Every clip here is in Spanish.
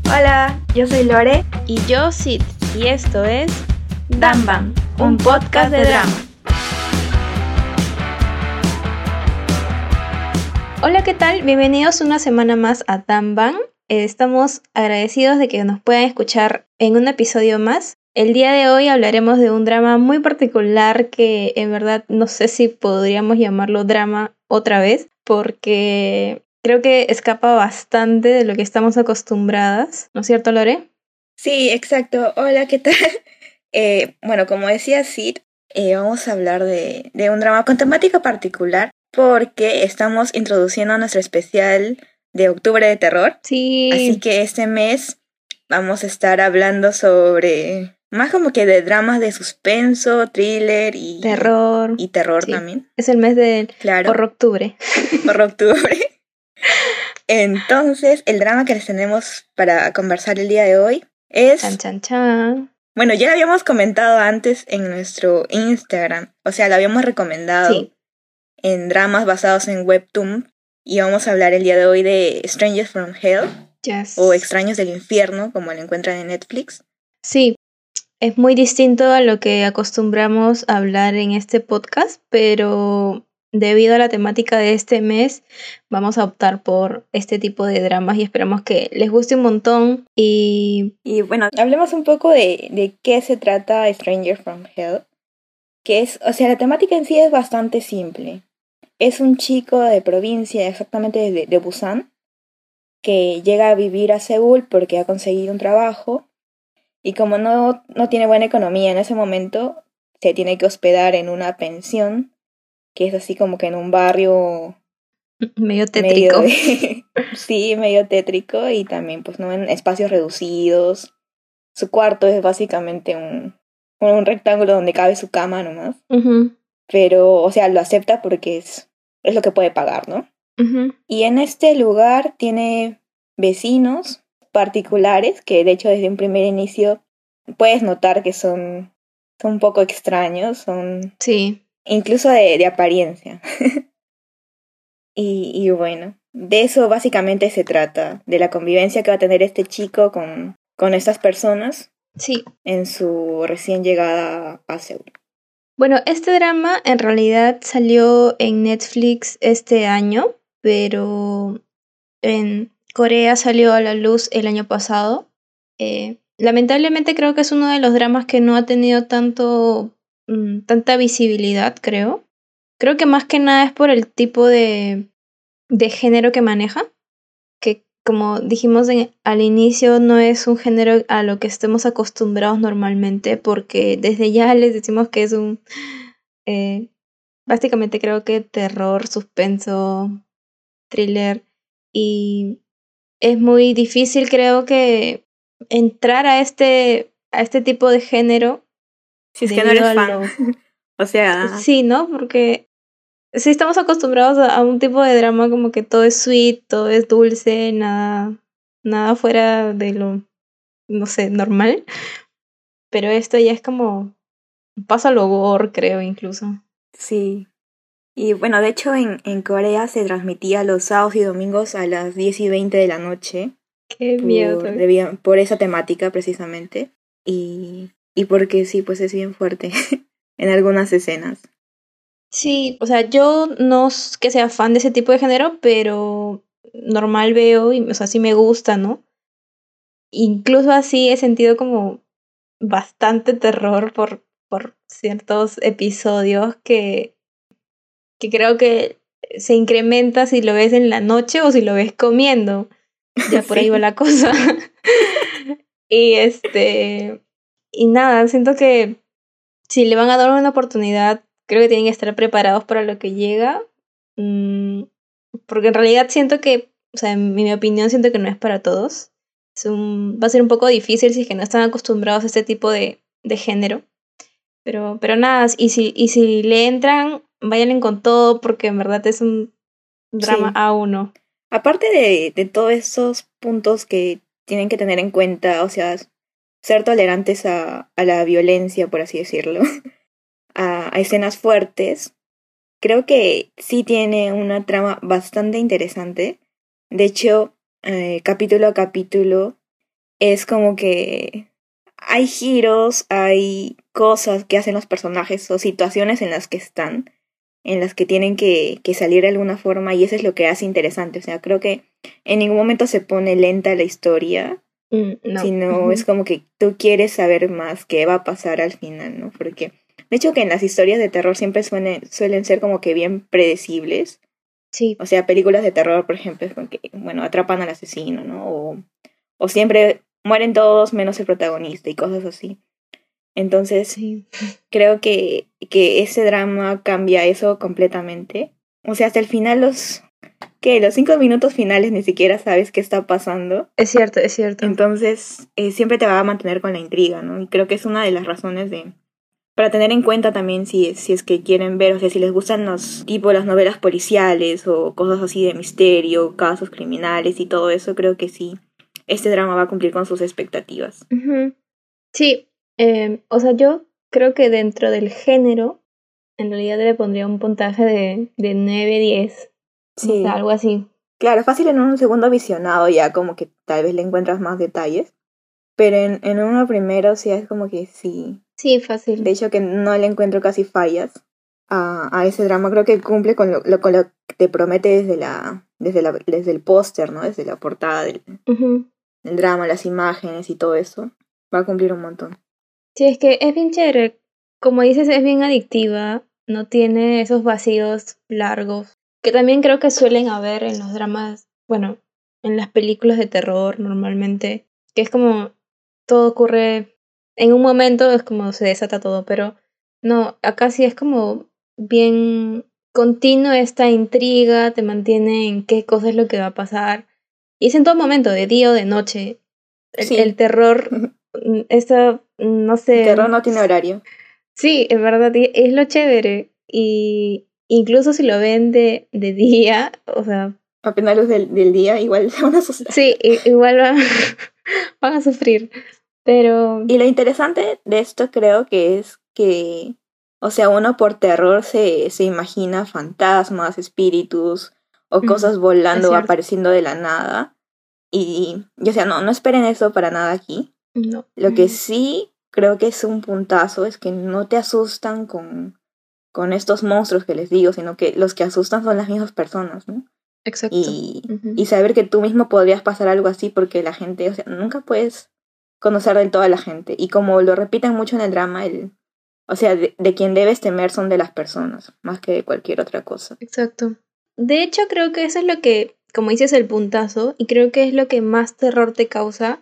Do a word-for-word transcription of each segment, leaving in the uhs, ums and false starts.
Hola, yo soy Lore y yo Sid, y esto es Danban, un podcast de drama. Hola, ¿qué tal? Bienvenidos una semana más a Danban. Eh, estamos agradecidos de que nos puedan escuchar en un episodio más. El día de hoy hablaremos de un drama muy particular que en verdad no sé si podríamos llamarlo drama otra vez, porque creo que escapa bastante de lo que estamos acostumbradas, ¿no es cierto, Lore? Sí, exacto. Hola, ¿qué tal? Eh, bueno, como decía Sid, eh, vamos a hablar de, de un drama con temática particular porque estamos introduciendo nuestro especial de octubre de terror. Sí. Así que este mes vamos a estar hablando sobre más como que de dramas de suspenso, thriller y terror. Y terror sí. también. Es el mes del claro. por octubre. Por octubre. Entonces, el drama que les tenemos para conversar el día de hoy es... Chan, chan, chan. Bueno, ya lo habíamos comentado antes en nuestro Instagram. O sea, lo habíamos recomendado sí. en dramas basados en Webtoon. Y vamos a hablar el día de hoy de Strangers from Hell. Yes. O Extraños del Infierno, como lo encuentran en Netflix. Sí, es muy distinto a lo que acostumbramos a hablar en este podcast, pero debido a la temática de este mes, vamos a optar por este tipo de dramas y esperamos que les guste un montón. Y, y bueno, hablemos un poco de, de qué se trata Stranger from Hell. Que es, o sea, la temática en sí es bastante simple. Es un chico de provincia, exactamente de, de Busan, que llega a vivir a Seúl porque ha conseguido un trabajo y como no, no tiene buena economía en ese momento, se tiene que hospedar en una pensión, que es así como que en un barrio medio tétrico. Medio de, sí, medio tétrico y también pues no en espacios reducidos. Su cuarto es básicamente un, un rectángulo donde cabe su cama nomás. Uh-huh. Pero, o sea, lo acepta porque es, es lo que puede pagar, ¿no? Uh-huh. Y en este lugar tiene vecinos particulares que de hecho desde un primer inicio puedes notar que son, son un poco extraños, son sí. incluso de, de apariencia. y, y bueno, de eso básicamente se trata, de la convivencia que va a tener este chico con, con estas personas sí. en su recién llegada a Seúl. Bueno, este drama en realidad salió en Netflix este año, pero en Corea salió a la luz el año pasado. Eh, lamentablemente creo que es uno de los dramas que no ha tenido tanto mmm, tanta visibilidad, creo. Creo que más que nada es por el tipo de, de género que maneja, que como dijimos en, al inicio no es un género a lo que estemos acostumbrados normalmente, porque desde ya les decimos que es un... Eh, básicamente creo que terror, suspenso, thriller, y es muy difícil creo que entrar a este a este tipo de género. Si es que no eres fan. Lo... o sea... Sí, ¿no? Porque sí estamos acostumbrados a, a un tipo de drama como que todo es sweet, todo es dulce, nada, nada fuera de lo, no sé, normal. Pero esto ya es como pasa lo gore, creo, incluso. Sí. Y bueno, de hecho en, en Corea se transmitía los sábados y domingos a las diez y veinte de la noche. Qué miedo. Por, debía, por esa temática precisamente. Y, y porque sí, pues es bien fuerte en algunas escenas. Sí, o sea, yo no es que sea fan de ese tipo de género, pero normal veo y, o sea, sí me gusta, ¿no? Incluso así he sentido como bastante terror por, por ciertos episodios que, que creo que se incrementa si lo ves en la noche o si lo ves comiendo. Ya por sí. ahí va la cosa. y este y nada, siento que si le van a dar una oportunidad, creo que tienen que estar preparados para lo que llega. Mm, porque en realidad siento que, o sea, en mi opinión, siento que no es para todos. Es un, va a ser un poco difícil si es que no están acostumbrados a este tipo de, de género. Pero, pero nada, y si, y si le entran, váyanle con todo, porque en verdad es un drama sí. A uno. Aparte de, de todos esos puntos que tienen que tener en cuenta, o sea, ser tolerantes a, a la violencia, por así decirlo, a, a escenas fuertes, creo que sí tiene una trama bastante interesante. De hecho, eh, capítulo a capítulo es como que hay giros, hay cosas que hacen los personajes o situaciones en las que están, en las que tienen que, que salir de alguna forma, y eso es lo que hace interesante. O sea, creo que en ningún momento se pone lenta la historia, Mm, no. sino Ujú. es como que tú quieres saber más qué va a pasar al final, ¿no? Porque de hecho que en las historias de terror siempre suene, suelen ser como que bien predecibles. Sí, O sea, películas de terror, por ejemplo, es como que, bueno, atrapan al asesino, ¿no? O, o siempre mueren todos menos el protagonista y cosas así. Entonces, sí. creo que, que ese drama cambia eso completamente. O sea, hasta el final los, ¿qué? Los cinco minutos finales ni siquiera sabes qué está pasando. Es cierto, es cierto. Entonces, eh, siempre te va a mantener con la intriga, ¿no? Y creo que es una de las razones de... Para tener en cuenta también si, si es que quieren ver, o sea, si les gustan los tipo las novelas policiales o cosas así de misterio, casos criminales y todo eso, creo que sí, este drama va a cumplir con sus expectativas. Ujú. Sí, eh, o sea, yo creo que dentro del género, en realidad le pondría un puntaje de, de nueve diez. O sea, Sí, algo así. claro, fácil en un segundo visionado ya como que tal vez le encuentras más detalles, pero en, en uno primero sí es como que sí, Sí, de fácil. hecho que no le encuentro casi fallas a, a ese drama, creo que cumple con lo, lo, con lo que te promete desde la desde la desde el póster, ¿no? Desde la portada del, Ujú. el drama, las imágenes y todo eso, va a cumplir un montón. Sí, es que es bien chévere. Como dices, es bien adictiva. No tiene esos vacíos largos. Que también creo que suelen haber en los dramas, bueno, en las películas de terror normalmente. Que es como todo ocurre en un momento, es como se desata todo. Pero no, acá sí es como bien continuo esta intriga. Te mantiene en qué cosa es lo que va a pasar. Y es en todo momento, de día o de noche. El, el Sí, terror, mm, esta, mm, no el terror sé, no tiene horario. sí, en verdad y- es lo chévere. Y incluso si lo ven de, de día, o sea, Apenas luz del, del día, igual se van a asustar. sí, i- igual van, van a sufrir. Pero Y lo interesante de esto creo que es que, o sea, uno por terror se, se imagina fantasmas, espíritus o mm, cosas es volando o cierto, apareciendo de la nada. Y, y, o sea, no, no esperen eso para nada aquí. no. Lo que Mm, sí creo que es un puntazo es que no te asustan con, con estos monstruos que les digo, sino que los que asustan son las mismas personas, ¿no? exacto. Y, Ujú. y saber que tú mismo podrías pasar algo así porque la gente, o sea, nunca puedes conocer del todo a la gente. Y como lo repiten mucho en el drama, el, o sea, de, de quien debes temer son de las personas, más que de cualquier otra cosa. Exacto. De hecho, creo que eso es lo que, como dices, el puntazo, y creo que es lo que más terror te causa,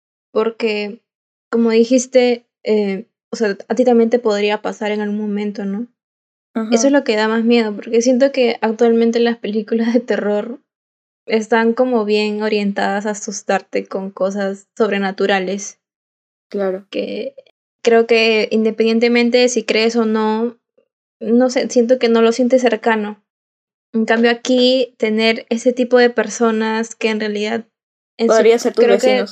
porque, como dijiste, eh, o sea, a ti también te podría pasar en algún momento, ¿no? Eso es Ujú, lo que da más miedo, porque siento que actualmente las películas de terror están como bien orientadas a asustarte con cosas sobrenaturales, claro. que creo que independientemente de si crees o no, no sé, siento que no lo sientes cercano. En cambio aquí, tener ese tipo de personas que en realidad, en su, Podrían ser tus creo que, vecinos.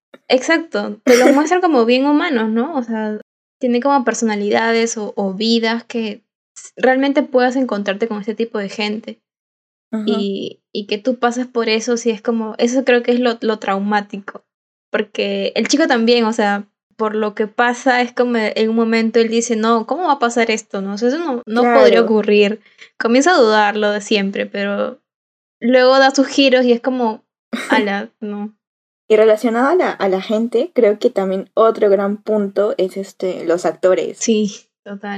exacto, te lo muestran como bien humanos, ¿no? O sea, tienen como personalidades o, o vidas que s- realmente puedas encontrarte con este tipo de gente. Ujú, Y, y que tú pasas por eso, sí es como, eso creo que es lo, lo traumático. Porque el chico también, o sea, por lo que pasa, es como en un momento él dice, no, ¿cómo va a pasar esto? No, o sea, eso no, no podría claro. ocurrir. Comienza a dudarlo de siempre, pero luego da sus giros y es como, ala, no. Y relacionado a la, a la gente, creo que también otro gran punto es este los actores. Sí,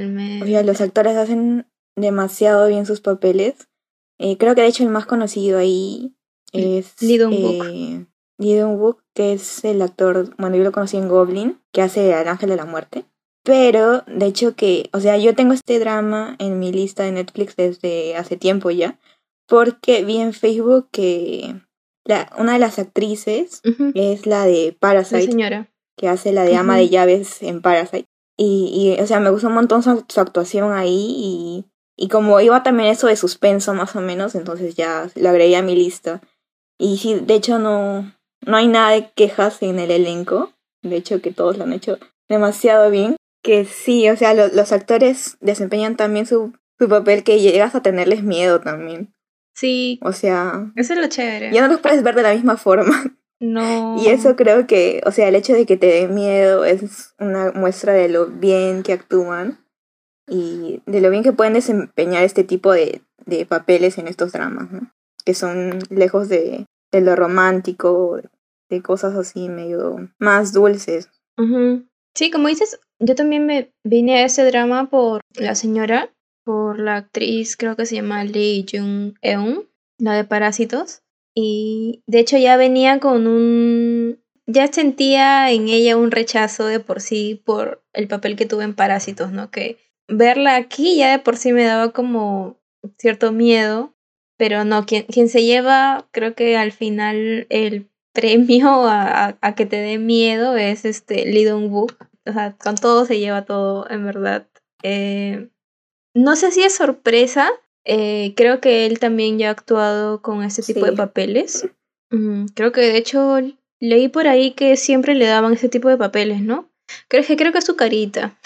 O sea, los totalmente. actores hacen demasiado bien sus papeles. Eh, creo que de hecho el más conocido ahí L- es Lee Dong-wook. eh, Lee Dong-wook, que es el actor, bueno, yo lo conocí en Goblin, que hace al Ángel de la Muerte. Pero, de hecho que, o sea, yo tengo este drama en mi lista de Netflix desde hace tiempo ya, porque vi en Facebook que la, una de las actrices Ujú, es la de la Parasite, señora. que hace la de ama de Ujú. llaves en Parasite. Y, y o sea, me gustó un montón su, su actuación ahí y, y como iba también eso de suspenso más o menos, entonces ya lo agregué a mi lista. Y sí, de hecho no, no hay nada de quejas en el elenco, de hecho que todos lo han hecho demasiado bien. Que sí, o sea, lo- los actores desempeñan también su, su papel que llegas a tenerles miedo también. Sí, O sea, eso es lo ya chévere. no los puedes ver de la misma forma. No. Y eso creo que, o sea, el hecho de que te dé miedo es una muestra de lo bien que actúan y de lo bien que pueden desempeñar este tipo de, de papeles en estos dramas, ¿no? Que son lejos de, de lo romántico, de cosas así medio más dulces. Ujú. Sí, como dices, yo también me vine a ese drama por la señora, por la actriz, creo que se llama Lee Jung-eun, la de Parásitos. Y de hecho ya venía con un... Ya sentía en ella un rechazo de por sí por el papel que tuve en Parásitos, ¿no? Que verla aquí ya de por sí me daba como cierto miedo, pero no, quien, quien se lleva, creo que al final el premio a, a, a que te dé miedo es este Lee Dong-wook. O sea, con todo se lleva todo, en verdad. Eh, no sé si es sorpresa. Eh, creo que él también ya ha actuado con este tipo de Sí, papeles. Mm, creo que de hecho leí por ahí que siempre le daban este tipo de papeles, ¿no? Creo que creo que es su carita.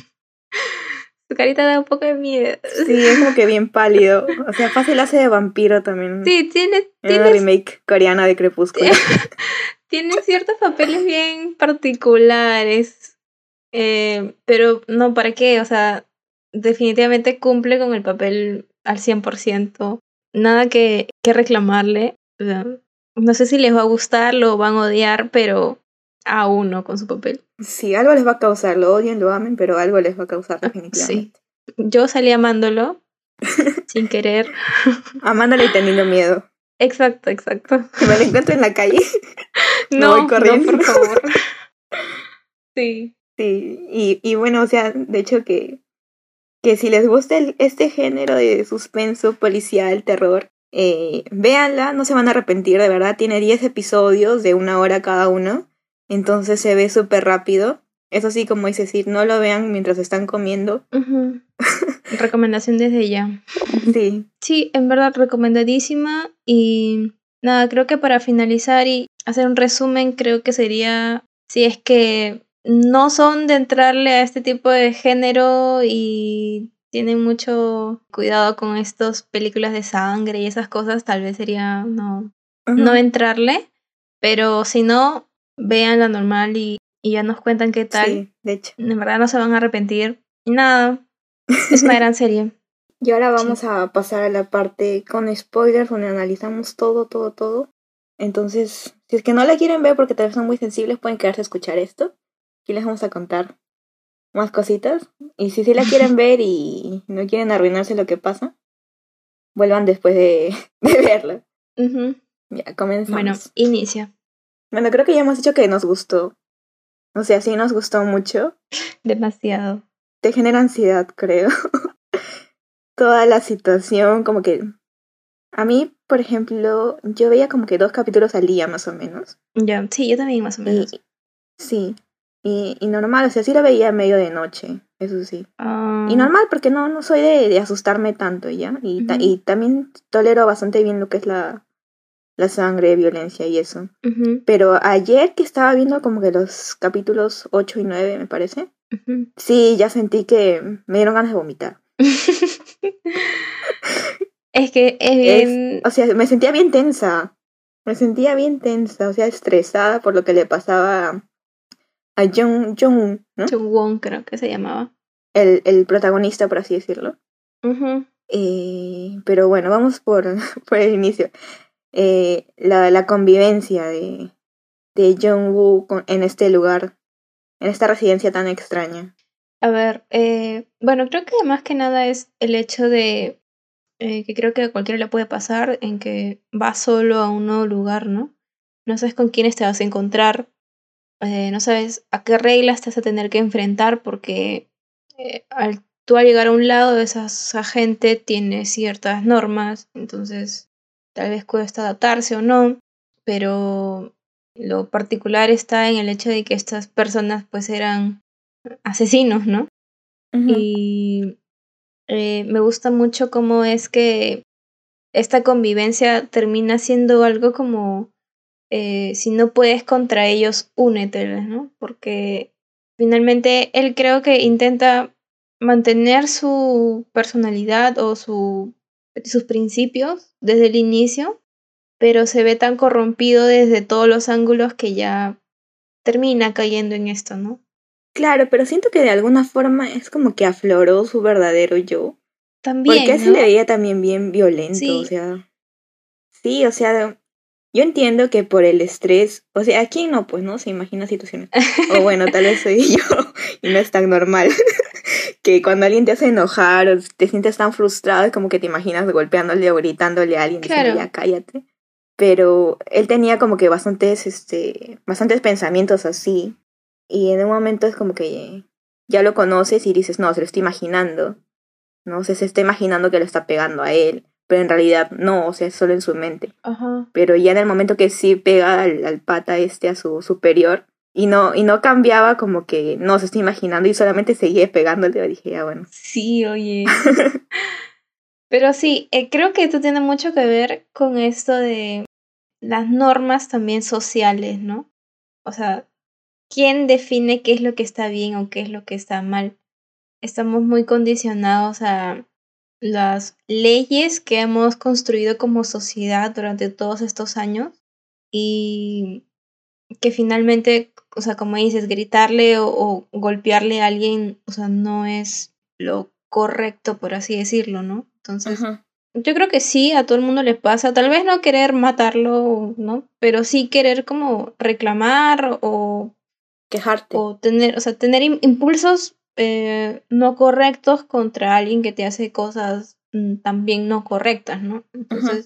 Su carita da un poco de miedo. sí, es como que bien pálido. O sea, fácil hace de vampiro también Sí, tiene, en una tienes, remake coreana de Crepúsculo. tiene ciertos papeles bien particulares. Eh, pero no, ¿para qué? O sea, definitivamente cumple con el papel al cien por ciento. Nada que, que reclamarle. O sea, no sé si les va a gustar, lo van a odiar, pero a uno con su papel. Sí, algo les va a causar, lo odien, lo amen, pero algo les va a causar Ah, sí. definitivamente. Yo salí amándolo sin querer. Amándole y teniendo miedo. Exacto, exacto. Si me lo encuentro en la calle, me voy No, no, corriendo. por favor. Sí. Sí, y, y bueno, o sea, de hecho que, que si les gusta el- este género de suspenso, policial, terror, eh, véanla, no se van a arrepentir, de verdad. Tiene diez episodios de una hora cada uno, entonces se ve súper rápido. Eso sí, como dice decir, no lo vean mientras están comiendo. Ujú. Recomendación desde ya. Sí, Sí, en verdad recomendadísima y nada, creo que para finalizar y hacer un resumen, creo que sería, si es que no son de entrarle a este tipo de género y tienen mucho cuidado con estas películas de sangre y esas cosas, tal vez sería no, no ujú, entrarle, pero si no, vean la normal y, y ya nos cuentan qué tal. sí, de hecho. En verdad no se van a arrepentir. Y nada, es una gran serie. Y ahora Sí. vamos a pasar a la parte con spoilers, donde analizamos todo, todo, todo. Entonces, si es que no la quieren ver porque tal vez son muy sensibles, pueden quedarse a escuchar esto. Aquí les vamos a contar más cositas. Y si sí la quieren ver y no quieren arruinarse lo que pasa, vuelvan después de, de verla. Ujú. Ya, Bueno, comenzamos. inicia. Bueno, creo que ya hemos dicho que nos gustó. O sea, sí nos gustó mucho. Demasiado. Te genera ansiedad, creo. Toda la situación, como que... A mí, por ejemplo, yo veía como que dos capítulos al día más o menos. Ya, sí, yo también más o Y menos. sí, y, y normal, o sea, sí lo veía medio de noche, eso sí. Y Ah, normal porque no, no soy de, de asustarme tanto, ¿ya? Y, ta- ujú, y también tolero bastante bien lo que es la, la sangre, violencia y eso. ujú, Pero ayer que estaba viendo como que los capítulos ocho y nueve me parece, ujú. sí, ya sentí que me dieron ganas de vomitar. Es que es Es, bien o sea, me sentía bien tensa. Me sentía bien tensa, o sea, estresada por lo que le pasaba a Jung, Jung, ¿no? Chungwon, creo que se llamaba. El, el protagonista, por así decirlo. Ujú. Eh, pero bueno, vamos por, por el inicio. Eh, la, la convivencia de, de Jung-woo con- en este lugar, en esta residencia tan extraña. A ver, eh, bueno, creo que más que nada es el hecho de eh, que creo que a cualquiera le puede pasar en que vas solo a un nuevo lugar, ¿no? No sabes con quiénes te vas a encontrar, eh, no sabes a qué reglas te vas a tener que enfrentar porque eh, al tú al llegar a un lado, esa, esa gente tiene ciertas normas, entonces tal vez cuesta adaptarse o no, pero lo particular está en el hecho de que estas personas pues eran asesinos, ¿no? Ujú, Y eh, me gusta mucho cómo es que esta convivencia termina siendo algo como eh, si no puedes contra ellos, úneteles, ¿no? Porque finalmente él creo que intenta mantener su personalidad o su, sus principios desde el inicio, pero se ve tan corrompido desde todos los ángulos que ya termina cayendo en esto, ¿no? Claro, pero siento que de alguna forma es como que afloró su verdadero yo. Porque él También, se le ¿no? veía también bien violento, o Sí, sea, sí, o sea, yo entiendo que por el estrés, o sea, aquí no, pues, ¿no? Se imagina situaciones. O bueno, tal vez soy yo y no es tan normal. Que cuando alguien te hace enojar o te sientes tan frustrado, es como que te imaginas golpeándole o gritándole a alguien diciendo claro. ya cállate. Pero él tenía como que bastantes, este, bastantes pensamientos así. Y en un momento es como que ya lo conoces y dices, no, se lo estoy imaginando. No sé, se está imaginando que lo está pegando a él. Pero en realidad no, o sea, es solo en su mente. Ajá. Pero ya en el momento que sí pega al, al pata este a su superior y no, y no cambiaba como que no se está imaginando y solamente seguía pegándole, yo dije, ah, bueno. Sí, oye. Pero sí, eh, creo que esto tiene mucho que ver con esto de las normas también sociales, ¿no? O sea, ¿quién define qué es lo que está bien o qué es lo que está mal? Estamos muy condicionados a las leyes que hemos construido como sociedad durante todos estos años y que finalmente, o sea, como dices, gritarle o, o golpearle a alguien, o sea, no es lo correcto, por así decirlo, ¿no? Entonces, Ajá. yo creo que sí, a todo el mundo le pasa, tal vez no querer matarlo, ¿no? Pero sí querer como reclamar o, Quejarte. o tener, o sea, tener im- impulsos eh, no correctos contra alguien que te hace cosas mm, también no correctas, ¿no? Ajá. Entonces,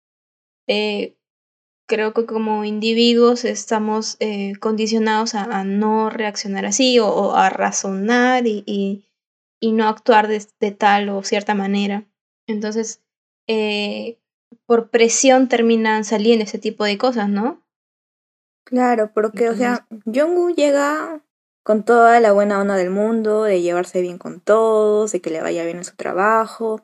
eh, creo que como individuos estamos eh, condicionados a, a no reaccionar así o, o a razonar y, y, y no actuar de, de tal o cierta manera. Entonces, eh, por presión terminan saliendo ese tipo de cosas, ¿no? Claro, porque, o Entonces, sea, Jungwoo llega con toda la buena onda del mundo, de llevarse bien con todos, de que le vaya bien en su trabajo,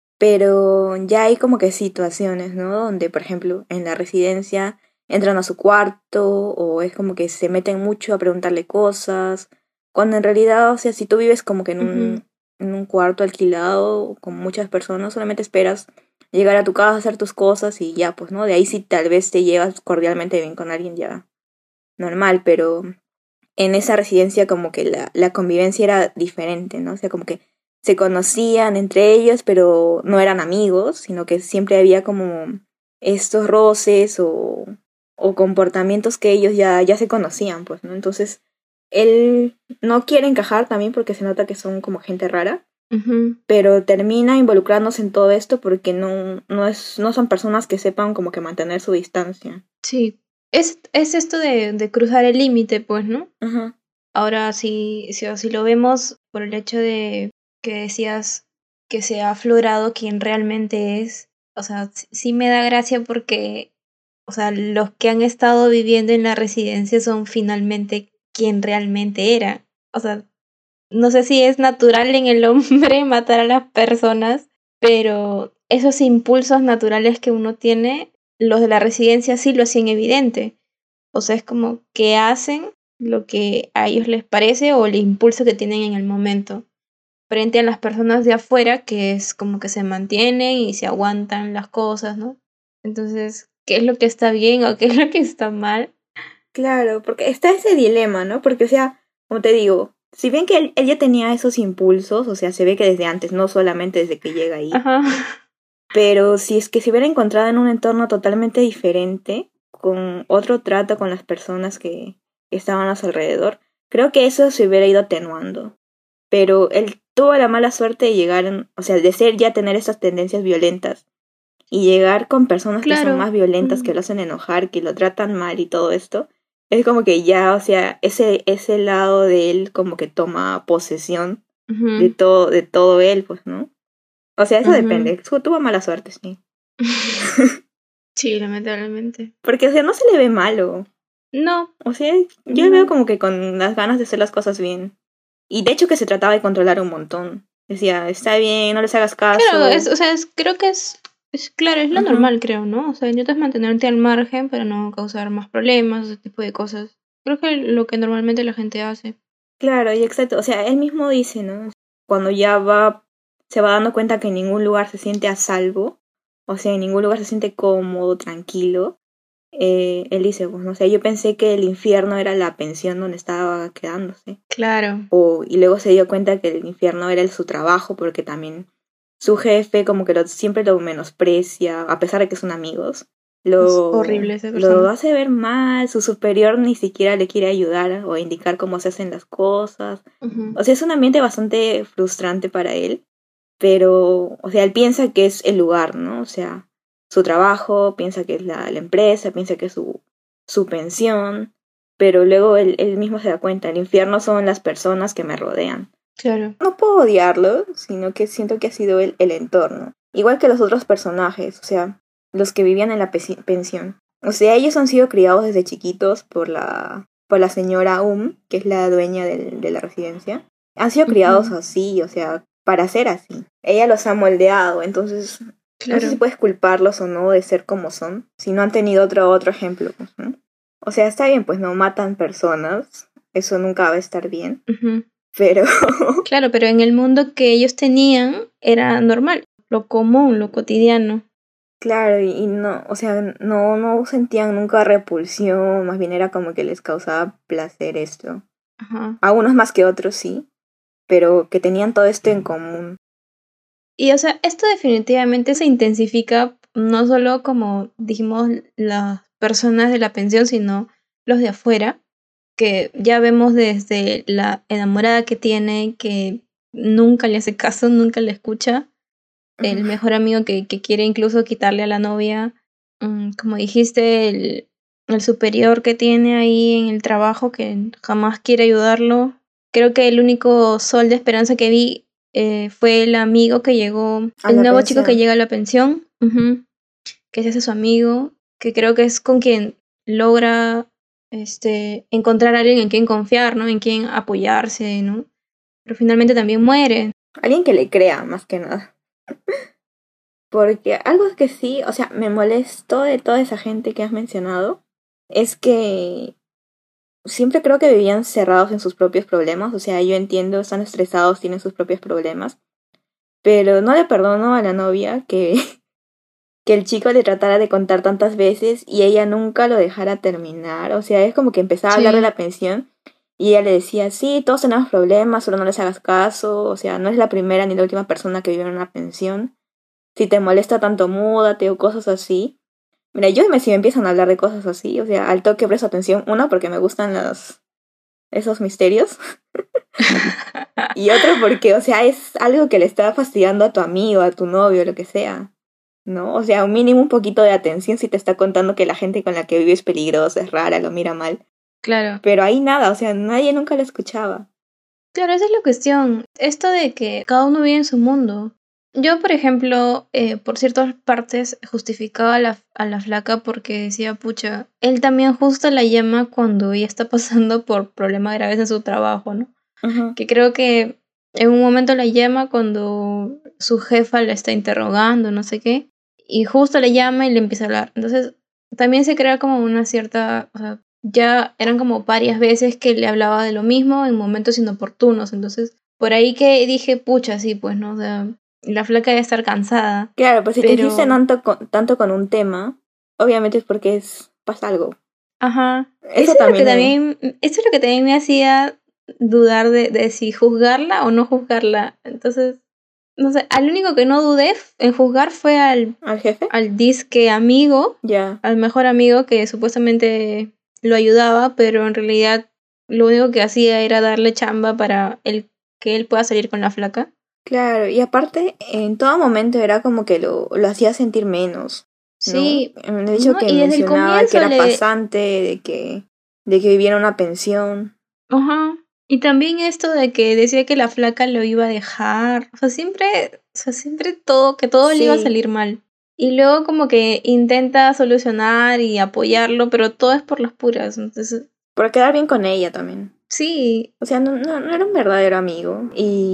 pero ya hay como que situaciones, ¿no? Donde, por ejemplo, en la residencia entran a su cuarto o es como que se meten mucho a preguntarle cosas, cuando en realidad, o sea, si tú vives como que en ujú, un, en un cuarto alquilado con muchas personas, solamente esperas llegar a tu casa, hacer tus cosas y ya, pues, ¿no? De ahí si tal vez te llevas cordialmente bien con alguien ya normal, pero en esa residencia como que la, la convivencia era diferente, ¿no? O sea, como que se conocían entre ellos, pero no eran amigos, sino que siempre había como estos roces o, o comportamientos que ellos ya, ya se conocían, pues, ¿no? Entonces, él no quiere encajar también porque se nota que son como gente rara, ujú. pero termina involucrándose en todo esto porque no, no, es, no son personas que sepan como que mantener su distancia. Sí, es, es esto de, de cruzar el límite, pues, ¿no? Ajá. Ahora, si, si, si lo vemos por el hecho de que decías que se ha aflorado quien realmente es, o sea, sí sí me da gracia porque, o sea, los que han estado viviendo en la residencia son finalmente quien realmente era. O sea, no sé si es natural en el hombre matar a las personas, pero esos impulsos naturales que uno tiene, los de la residencia sí lo hacían evidente. O sea, es como que hacen lo que a ellos les parece o el impulso que tienen en el momento, frente a las personas de afuera que es como que se mantienen y se aguantan las cosas, ¿no? Entonces, ¿qué es lo que está bien o qué es lo que está mal? Claro, porque está ese dilema, ¿no? Porque, o sea, como te digo, si bien que él, él ya tenía esos impulsos, o sea, se ve que desde antes, no solamente desde que llega ahí, Ajá. pero si es que se hubiera encontrado en un entorno totalmente diferente, con otro trato con las personas que estaban a su alrededor, creo que eso se hubiera ido atenuando. Pero él tuvo la mala suerte de llegar, en, o sea, de ser ya tener esas tendencias violentas y llegar con personas que son Claro. más violentas, que Mm, lo hacen enojar, que lo tratan mal y todo esto, es como que ya, o sea, ese, ese lado de él como que toma posesión de ujú, todo, de todo él, pues, ¿no? O sea, eso ujú. depende. Su- Tuvo mala suerte, sí. Sí, lamentablemente. Porque, o sea, no se le ve malo. No, O sea, yo veo no. como que con las ganas de hacer las cosas bien. Y de hecho que se trataba de controlar un montón. Decía, está bien, no les hagas Claro, es, caso. o sea, es, creo que es, es claro, es lo Ujú. normal, creo, ¿no? O sea, intentas mantenerte al margen para no causar más problemas, ese tipo de cosas. Creo que lo que normalmente la gente hace. Claro, y exacto. O sea, él mismo dice, ¿no? Cuando ya va, se va dando cuenta que en ningún lugar se siente a salvo, o sea, en ningún lugar se siente cómodo, tranquilo. Eh, él dice, pues no sé, yo pensé que el infierno era la pensión donde estaba quedándose. Claro. O, y luego se dio cuenta que el infierno era el, su trabajo, porque también su jefe como que lo, siempre lo menosprecia, a pesar de que son amigos. Lo, es horrible esa lo persona. hace ver mal, su superior ni siquiera le quiere ayudar o indicar cómo se hacen las cosas. Uh-huh. O sea, es un ambiente bastante frustrante para él, pero, o sea, él piensa que es el lugar, ¿no? O sea, su trabajo, piensa que es la, la empresa, piensa que es su, su pensión, pero luego él, él mismo se da cuenta, el infierno son las personas que me rodean. Claro. No puedo odiarlo, sino que siento que ha sido el, el entorno. Igual que los otros personajes, o sea, los que vivían en la pe- pensión. O sea, ellos han sido criados desde chiquitos por la, por la señora Um, que es la dueña del, de la residencia. Han sido criados Uh-huh. así, o sea, para ser así. Ella los ha moldeado, entonces Claro. no sé si puedes culparlos o no de ser como son, si no han tenido otro, otro ejemplo, pues, ¿no? O sea, está bien, pues no matan personas, eso nunca va a estar bien, uh-huh. pero... Claro, pero en el mundo que ellos tenían era normal, lo común, lo cotidiano. Claro, y, y no, o sea, no, no sentían nunca repulsión, más bien era como que les causaba placer esto. Ajá. A unos más que otros sí, pero que tenían todo esto en común. Y o sea, esto definitivamente se intensifica no solo como dijimos las personas de la pensión, sino los de afuera, que ya vemos desde la enamorada que tiene, que nunca le hace caso, nunca le escucha, el mejor amigo que, que quiere incluso quitarle a la novia, um, como dijiste, el, el superior que tiene ahí en el trabajo que jamás quiere ayudarlo. Creo que el único sol de esperanza que vi eh, fue el amigo que llegó, A el la nuevo chico que pensión. llega a la pensión, uh-huh, que se hace su amigo, que creo que es con quien logra este, encontrar a alguien en quien confiar, ¿no? En quien apoyarse, ¿no? Pero finalmente también muere. Alguien que le crea, más que nada. Porque algo que sí, o sea, me molestó de toda esa gente que has mencionado, es que siempre creo que vivían cerrados en sus propios problemas. O sea, yo entiendo, están estresados, tienen sus propios problemas. Pero no le perdono a la novia que, que el chico le tratara de contar tantas veces y ella nunca lo dejara terminar. O sea, es como que empezaba a hablar de Sí. la pensión y ella le decía, sí, todos tenemos problemas, solo no les hagas caso. O sea, no es la primera ni la última persona que vive en una pensión. Si te molesta tanto, múdate o cosas así. Mira, yo me, si me empiezan a hablar de cosas así, o sea, al toque presto atención. Uno, porque me gustan los, esos misterios. Y otro, porque, o sea, es algo que le está fastidiando a tu amigo, a tu novio, lo que sea. ¿No? O sea, un mínimo un poquito de atención si te está contando que la gente con la que vive es peligrosa, es rara, lo mira mal. Claro. Pero ahí nada, o sea, nadie nunca lo escuchaba. Claro, esa es la cuestión. Esto de que cada uno vive en su mundo. Yo, por ejemplo, eh, por ciertas partes justificaba a la, a la flaca porque decía, pucha, él también justo la llama cuando ella está pasando por problemas graves en su trabajo, ¿no? Uh-huh. Que creo que en un momento la llama cuando su jefa la está interrogando, no sé qué, y justo le llama y le empieza a hablar. Entonces, también se crea como una cierta, o sea, ya eran como varias veces que le hablaba de lo mismo en momentos inoportunos. Entonces, por ahí que dije, pucha, sí, pues, ¿no? O sea, la flaca debe estar cansada. Claro, pues si te pero... insisten tanto con, tanto con un tema, obviamente es porque es, pasa algo. Ajá. Eso Eso es lo que también es. también, eso es lo que también me hacía dudar de, de si juzgarla o no juzgarla. Entonces, no sé, al único que no dudé f- en juzgar fue al, ¿Al jefe? al disque amigo, Ya. al mejor amigo que supuestamente lo ayudaba, pero en realidad lo único que hacía era darle chamba para el, que él pueda salir con la flaca. Claro, y aparte, en todo momento era como que lo, lo hacía sentir menos, ¿no? Sí, Me he dicho ¿no? que Y desde el mencionaba que comienzo era le, pasante, de que, de que vivía en una pensión. ajá. Y también esto de que decía que la flaca lo iba a dejar. O sea, siempre, o sea, siempre todo, que todo le iba a Sí, salir mal. Y luego como que intenta solucionar y apoyarlo, pero todo es por las puras. Entonces, por quedar bien con ella también. sí, O sea, no, no, no era un verdadero amigo.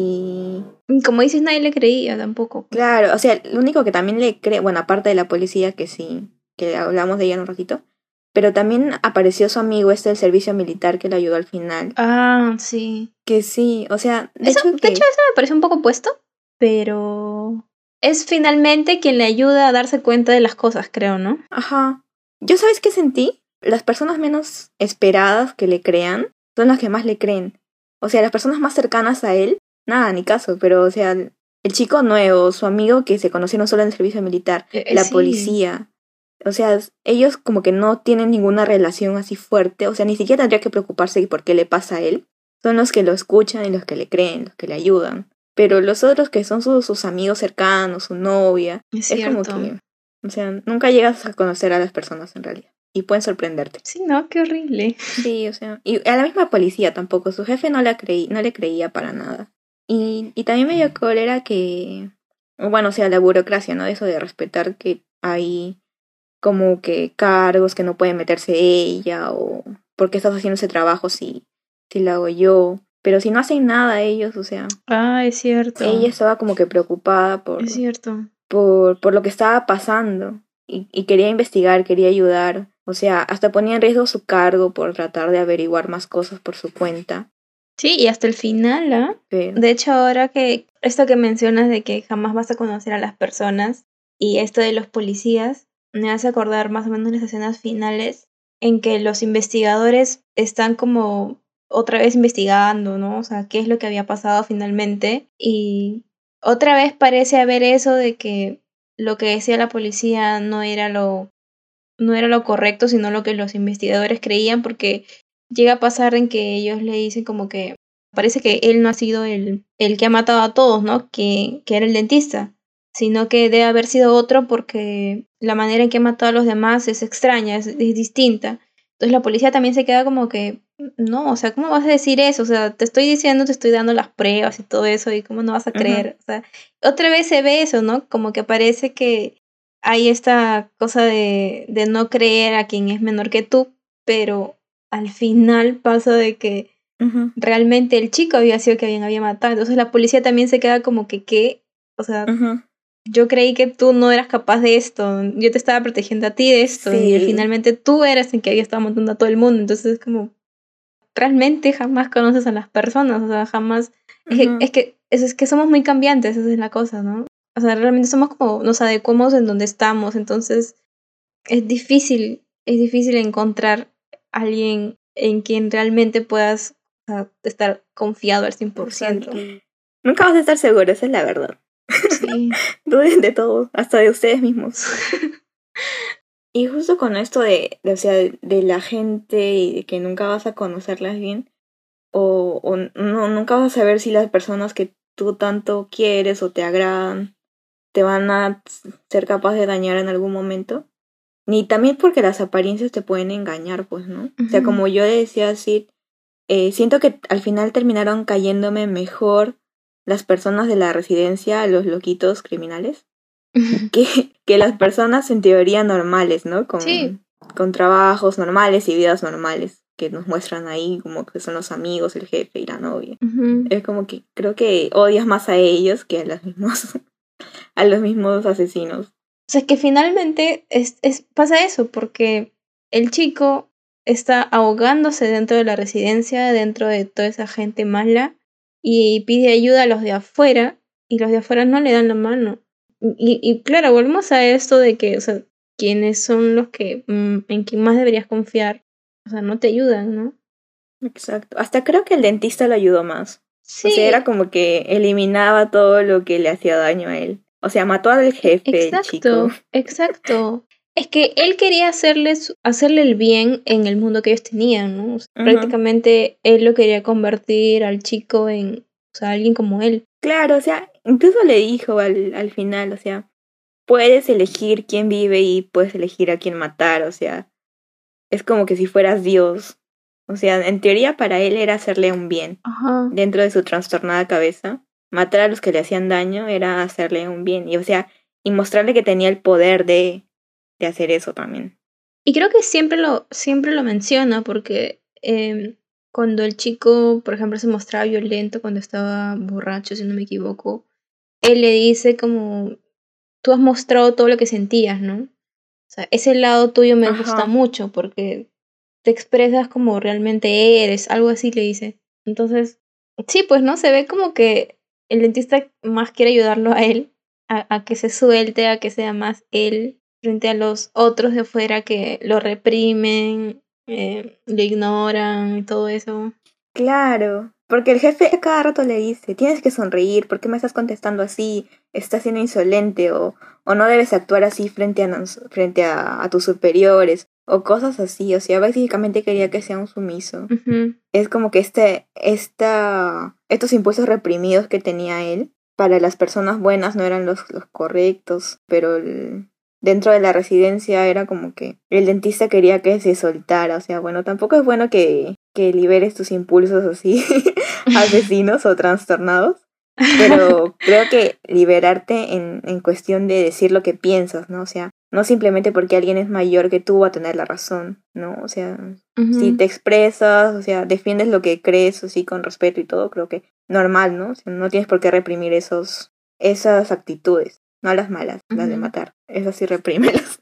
Y como dices, nadie le creía tampoco. claro, o sea, lo único que también le cree, bueno, aparte de la policía, que sí, que hablamos de ella en un ratito, pero también apareció su amigo este del servicio militar que le ayudó al final. Ah, sí. Que sí, o sea, de Eso, hecho de hecho, que eso me parece un poco puesto, pero... es finalmente quien le ayuda a darse cuenta de las cosas, creo, ¿no? Ajá. ¿Yo sabes qué sentí? Las personas menos esperadas que le crean son las que más le creen. O sea, las personas más cercanas a él, nada, ni caso, pero, o sea, el chico nuevo, su amigo que se conocieron solo en el servicio militar, Eh, eh, la sí. policía. O sea, ellos como que no tienen ninguna relación así fuerte, o sea, ni siquiera tendría que preocuparse por qué le pasa a él. Son los que lo escuchan y los que le creen, los que le ayudan. Pero los otros que son sus, sus amigos cercanos, su novia, Es es como cierto. que, o sea, nunca llegas a conocer a las personas en realidad. Y pueden sorprenderte. Sí, no, qué horrible. Sí, o sea, y a la misma policía tampoco, su jefe no la creí, no le creía para nada. Y, y también me dio cólera que, bueno, o sea, la burocracia, ¿no? Eso de respetar que hay como que cargos que no puede meterse ella o por qué estás haciendo ese trabajo si, si lo hago yo. Pero si no hacen nada ellos, o sea, Ah, es cierto. ella estaba como que preocupada por, Es cierto. por, por lo que estaba pasando y, y quería investigar, quería ayudar. O sea, hasta ponía en riesgo su cargo por tratar de averiguar más cosas por su cuenta. Sí, y hasta el final, ¿ah? Pero, De hecho, ahora que esto que mencionas de que jamás vas a conocer a las personas y esto de los policías, me hace acordar más o menos las escenas finales en que los investigadores están como otra vez investigando, ¿no? O sea, qué es lo que había pasado finalmente. Y otra vez parece haber eso de que lo que decía la policía no era lo, no era lo correcto, sino lo que los investigadores creían, porque llega a pasar en que ellos le dicen como que parece que él no ha sido el, el que ha matado a todos, ¿no? Que, que era el dentista, sino que debe haber sido otro porque la manera en que ha matado a los demás es extraña, es, es distinta. Entonces la policía también se queda como que, no, o sea, ¿cómo vas a decir eso? O sea, te estoy diciendo, te estoy dando las pruebas y todo eso, y cómo no vas a creer. uh-huh. O sea, otra vez se ve eso, ¿no? Como que parece que hay esta cosa de, de no creer a quien es menor que tú, pero al final pasa de que Uh-huh. realmente el chico había sido quien había matado. Entonces la policía también se queda como que, ¿qué? O sea, Uh-huh. yo creí que tú no eras capaz de esto, yo te estaba protegiendo a ti de esto, y Sí. finalmente tú eras el que había estado matando a todo el mundo. Entonces es como, realmente jamás conoces a las personas, o sea, jamás... Es que, Uh-huh. es que, es, es que somos muy cambiantes, esa es la cosa, ¿no? O sea, realmente somos como, nos adecuamos en donde estamos, entonces es difícil, es difícil encontrar a alguien en quien realmente puedas, o sea, estar confiado al cien por ciento. Exacto. Nunca vas a estar seguro, esa es la verdad. Sí. Duden de todo, hasta de ustedes mismos. Y justo con esto de, de, o sea, de, de la gente y de que nunca vas a conocerlas bien, o, o no, nunca vas a saber si las personas que tú tanto quieres o te agradan te van a ser capaz de dañar en algún momento. Ni también porque las apariencias te pueden engañar, pues, ¿no? Uh-huh. O sea, como yo decía así, eh, siento que al final terminaron cayéndome mejor las personas de la residencia, los loquitos criminales, que, que las personas en teoría normales, ¿no? Con, Sí. con trabajos normales y vidas normales, que nos muestran ahí como que son los amigos, el jefe y la novia. Uh-huh. Es como que creo que odias más a ellos que a los mismos, a los mismos asesinos. O sea, es que finalmente es, es, pasa eso, porque el chico está ahogándose dentro de la residencia, dentro de toda esa gente mala, y pide ayuda a los de afuera, y los de afuera no le dan la mano. Y, y claro, volvemos a esto de que, o sea, quienes son los que, mm, en quien más deberías confiar, o sea, no te ayudan, ¿no? Exacto. Hasta creo que el dentista lo ayudó más. Sí. O sea, era como que eliminaba todo lo que le hacía daño a él. O sea, mató al jefe, exacto, el chico. Exacto. Es que él quería hacerles, hacerle el bien en el mundo que ellos tenían, ¿no? O sea, Uh-huh. Prácticamente él lo quería convertir al chico en, o sea, alguien como él. Claro, o sea, incluso le dijo al, al final, o sea, puedes elegir quién vive y puedes elegir a quién matar, o sea, es como que si fueras Dios. O sea, en teoría para él era hacerle un bien. Ajá. Dentro de su trastornada cabeza, matar a los que le hacían daño era hacerle un bien. Y o sea, y mostrarle que tenía el poder de, de hacer eso también. Y creo que siempre lo, siempre lo menciona porque eh, cuando el chico, por ejemplo, se mostraba violento cuando estaba borracho, si no me equivoco, él le dice como, tú has mostrado todo lo que sentías, ¿no? O sea, ese lado tuyo me Ajá. gusta mucho porque te expresas como realmente eres, algo así le dice. Entonces, sí, pues no, se ve como que el dentista más quiere ayudarlo a él a, a que se suelte, a que sea más él frente a los otros de afuera que lo reprimen, eh, lo ignoran y todo eso. Claro, porque el jefe a cada rato le dice, tienes que sonreír, ¿por qué me estás contestando así? Estás siendo insolente o, o no debes actuar así frente a, nos- frente a, a tus superiores o cosas así. O sea, básicamente quería que sea un sumiso. Ujú, Es como que este, esta, estos impulsos reprimidos que tenía él para las personas buenas no eran los, los correctos, pero el- dentro de la residencia era como que el dentista quería que se soltara. O sea, bueno, tampoco es bueno que, que liberes tus impulsos así asesinos o trastornados, pero creo que liberarte en, en cuestión de decir lo que piensas, ¿no? O sea, no simplemente porque alguien es mayor que tú va a tener la razón, ¿no? O sea, si ujú, te expresas, o sea, defiendes lo que crees, así con respeto y todo, creo que normal, ¿no? O sea, no tienes por qué reprimir esos, esas actitudes, no las malas, las de ujú. matar, esas sí reprímelas.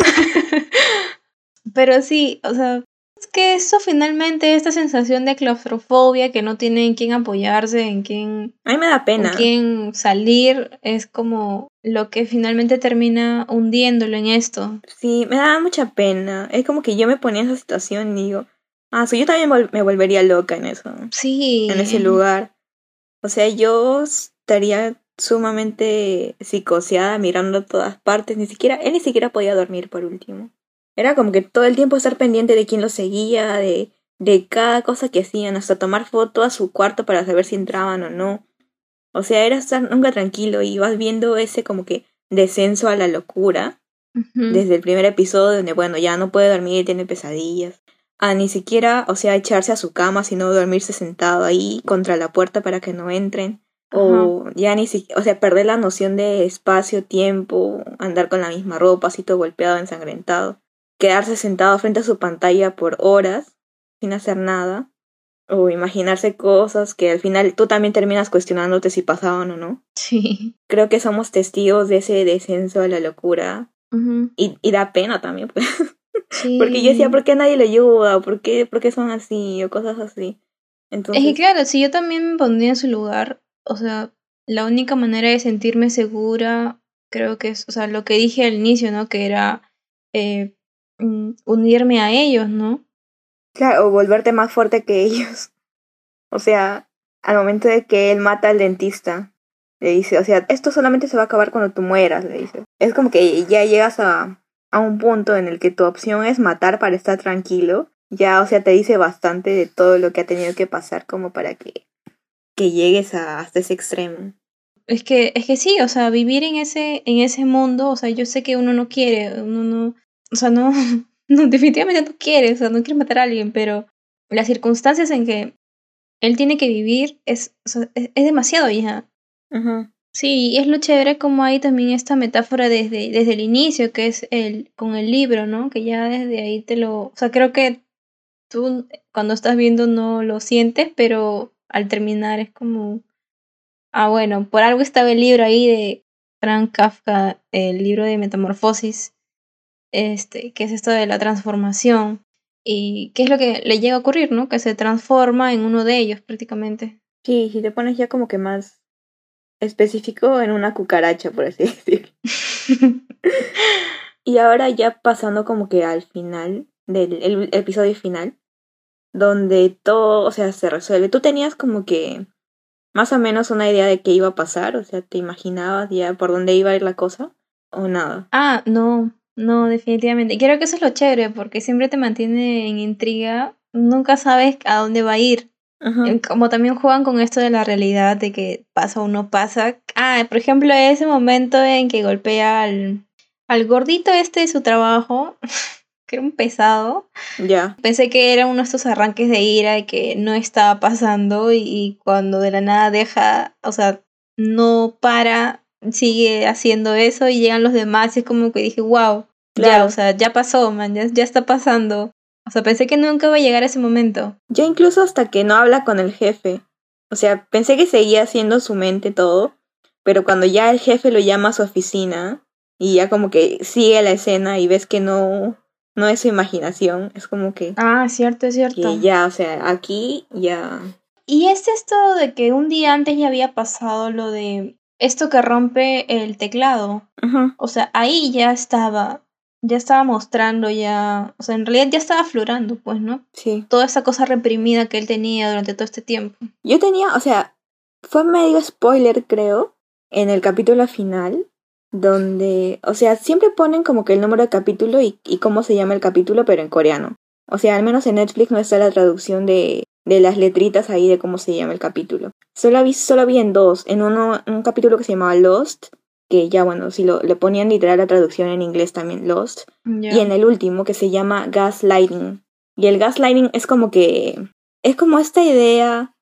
Pero sí, o sea, es que eso finalmente, esta sensación de claustrofobia, que no tiene en quién apoyarse, en quién, A mí me da con pena. quién salir, es como lo que finalmente termina hundiéndolo en esto. Sí, me da mucha pena. Es como que yo me ponía en esa situación y digo, ah, sí, yo también vol- me volvería loca en eso, en ese Sí, lugar. O sea, yo estaría sumamente psicoseada mirando a todas partes. Ni siquiera, él ni siquiera podía dormir por último. Era como que todo el tiempo estar pendiente de quién lo seguía, de, de cada cosa que hacían, hasta tomar foto a su cuarto para saber si entraban o no. O sea, era estar nunca tranquilo y vas viendo ese como que descenso a la locura ujú, desde el primer episodio donde, bueno, ya no puede dormir y tiene pesadillas. A ni siquiera, o sea, echarse a su cama, sino dormirse sentado ahí contra la puerta para que no entren. ajá, O ya ni siquiera, o sea, perder la noción de espacio, tiempo, andar con la misma ropa, así todo golpeado, ensangrentado. Quedarse sentado frente a su pantalla por horas, sin hacer nada. O imaginarse cosas que al final tú también terminas cuestionándote si pasaban o no. sí, Creo que somos testigos de ese descenso a la locura ujú, y, y da pena también, pues. Porque yo decía, sí. ¿por qué nadie le ayuda? ¿Por qué, por qué son así? O cosas así. Es que Entonces, claro, si yo también me pondría en su lugar, o sea, la única manera de sentirme segura, creo que es, o sea, lo que dije al inicio, ¿no? Que era eh, mm, unirme a ellos, ¿no? claro, o volverte más fuerte que ellos. O sea, al momento de que él mata al dentista, le dice, o sea, esto solamente se va a acabar cuando tú mueras, le dice. Es como que ya llegas a, a un punto en el que tu opción es matar para estar tranquilo. Ya, o sea, te dice bastante de todo lo que ha tenido que pasar como para que, que llegues a, hasta ese extremo. Es que, es que sí, o sea, vivir en ese, en ese mundo, o sea, yo sé que uno no quiere, uno no, o sea, no, no, definitivamente no quiere, o sea, no quiere matar a alguien, pero las circunstancias en que él tiene que vivir es, o sea, es, es demasiado, hija. Ujú. Sí, y es lo chévere como hay también esta metáfora desde, desde el inicio, que es el, con el libro, ¿no? Que ya desde ahí te lo, o sea, creo que tú cuando estás viendo no lo sientes, pero al terminar es como, ah, bueno, por algo estaba el libro ahí de Frank Kafka, el libro de Metamorfosis, este, que es esto de la transformación, y qué es lo que le llega a ocurrir, ¿no? Que se transforma en uno de ellos prácticamente. Sí, si te pones ya como que más específico en una cucaracha, por así decirlo. Y ahora ya pasando como que al final del el episodio final, donde todo, o sea, se resuelve. ¿Tú tenías como que más o menos una idea de qué iba a pasar? O sea, ¿te imaginabas ya por dónde iba a ir la cosa? ¿O nada? Ah, no, no, definitivamente. Creo que eso es lo chévere, porque siempre te mantiene en intriga, nunca sabes a dónde va a ir. Ajá, Eh, Como también juegan con esto de la realidad, de que pasa o no pasa. Ah, por ejemplo, ese momento en que golpea al, al gordito este de su trabajo, que era un pesado. ya, Pensé que era uno de estos arranques de ira y que no estaba pasando y, y cuando de la nada deja, o sea, no para, sigue haciendo eso y llegan los demás y es como que dije, wow, ya, o claro. sea, ya pasó, man, ya, ya está pasando. O sea, pensé que nunca iba a llegar ese momento. Yo incluso hasta que no habla con el jefe. O sea, pensé que seguía haciendo su mente todo, pero cuando ya el jefe lo llama a su oficina y ya como que sigue la escena y ves que no, no es su imaginación, es como que, Ah, cierto, es que cierto. ya, o sea, aquí ya. Y es esto de que un día antes ya había pasado lo de esto que rompe el teclado. Ajá. O sea, ahí ya estaba, ya estaba mostrando ya, o sea, en realidad ya estaba aflorando, pues, ¿no? Sí. Toda esa cosa reprimida que él tenía durante todo este tiempo. Yo tenía, o sea, fue medio spoiler, creo, en el capítulo final, donde, o sea, siempre ponen como que el número de capítulo y, y cómo se llama el capítulo, pero en coreano. O sea, al menos en Netflix no está la traducción de, de las letritas ahí de cómo se llama el capítulo. Solo vi, solo vi en dos, en uno, en un capítulo que se llamaba Lost, que ya bueno, si lo le ponían literal la traducción en inglés también, Lost, Ya. y en el último que se llama Gaslighting. Y el gaslighting es como que, es como esta idea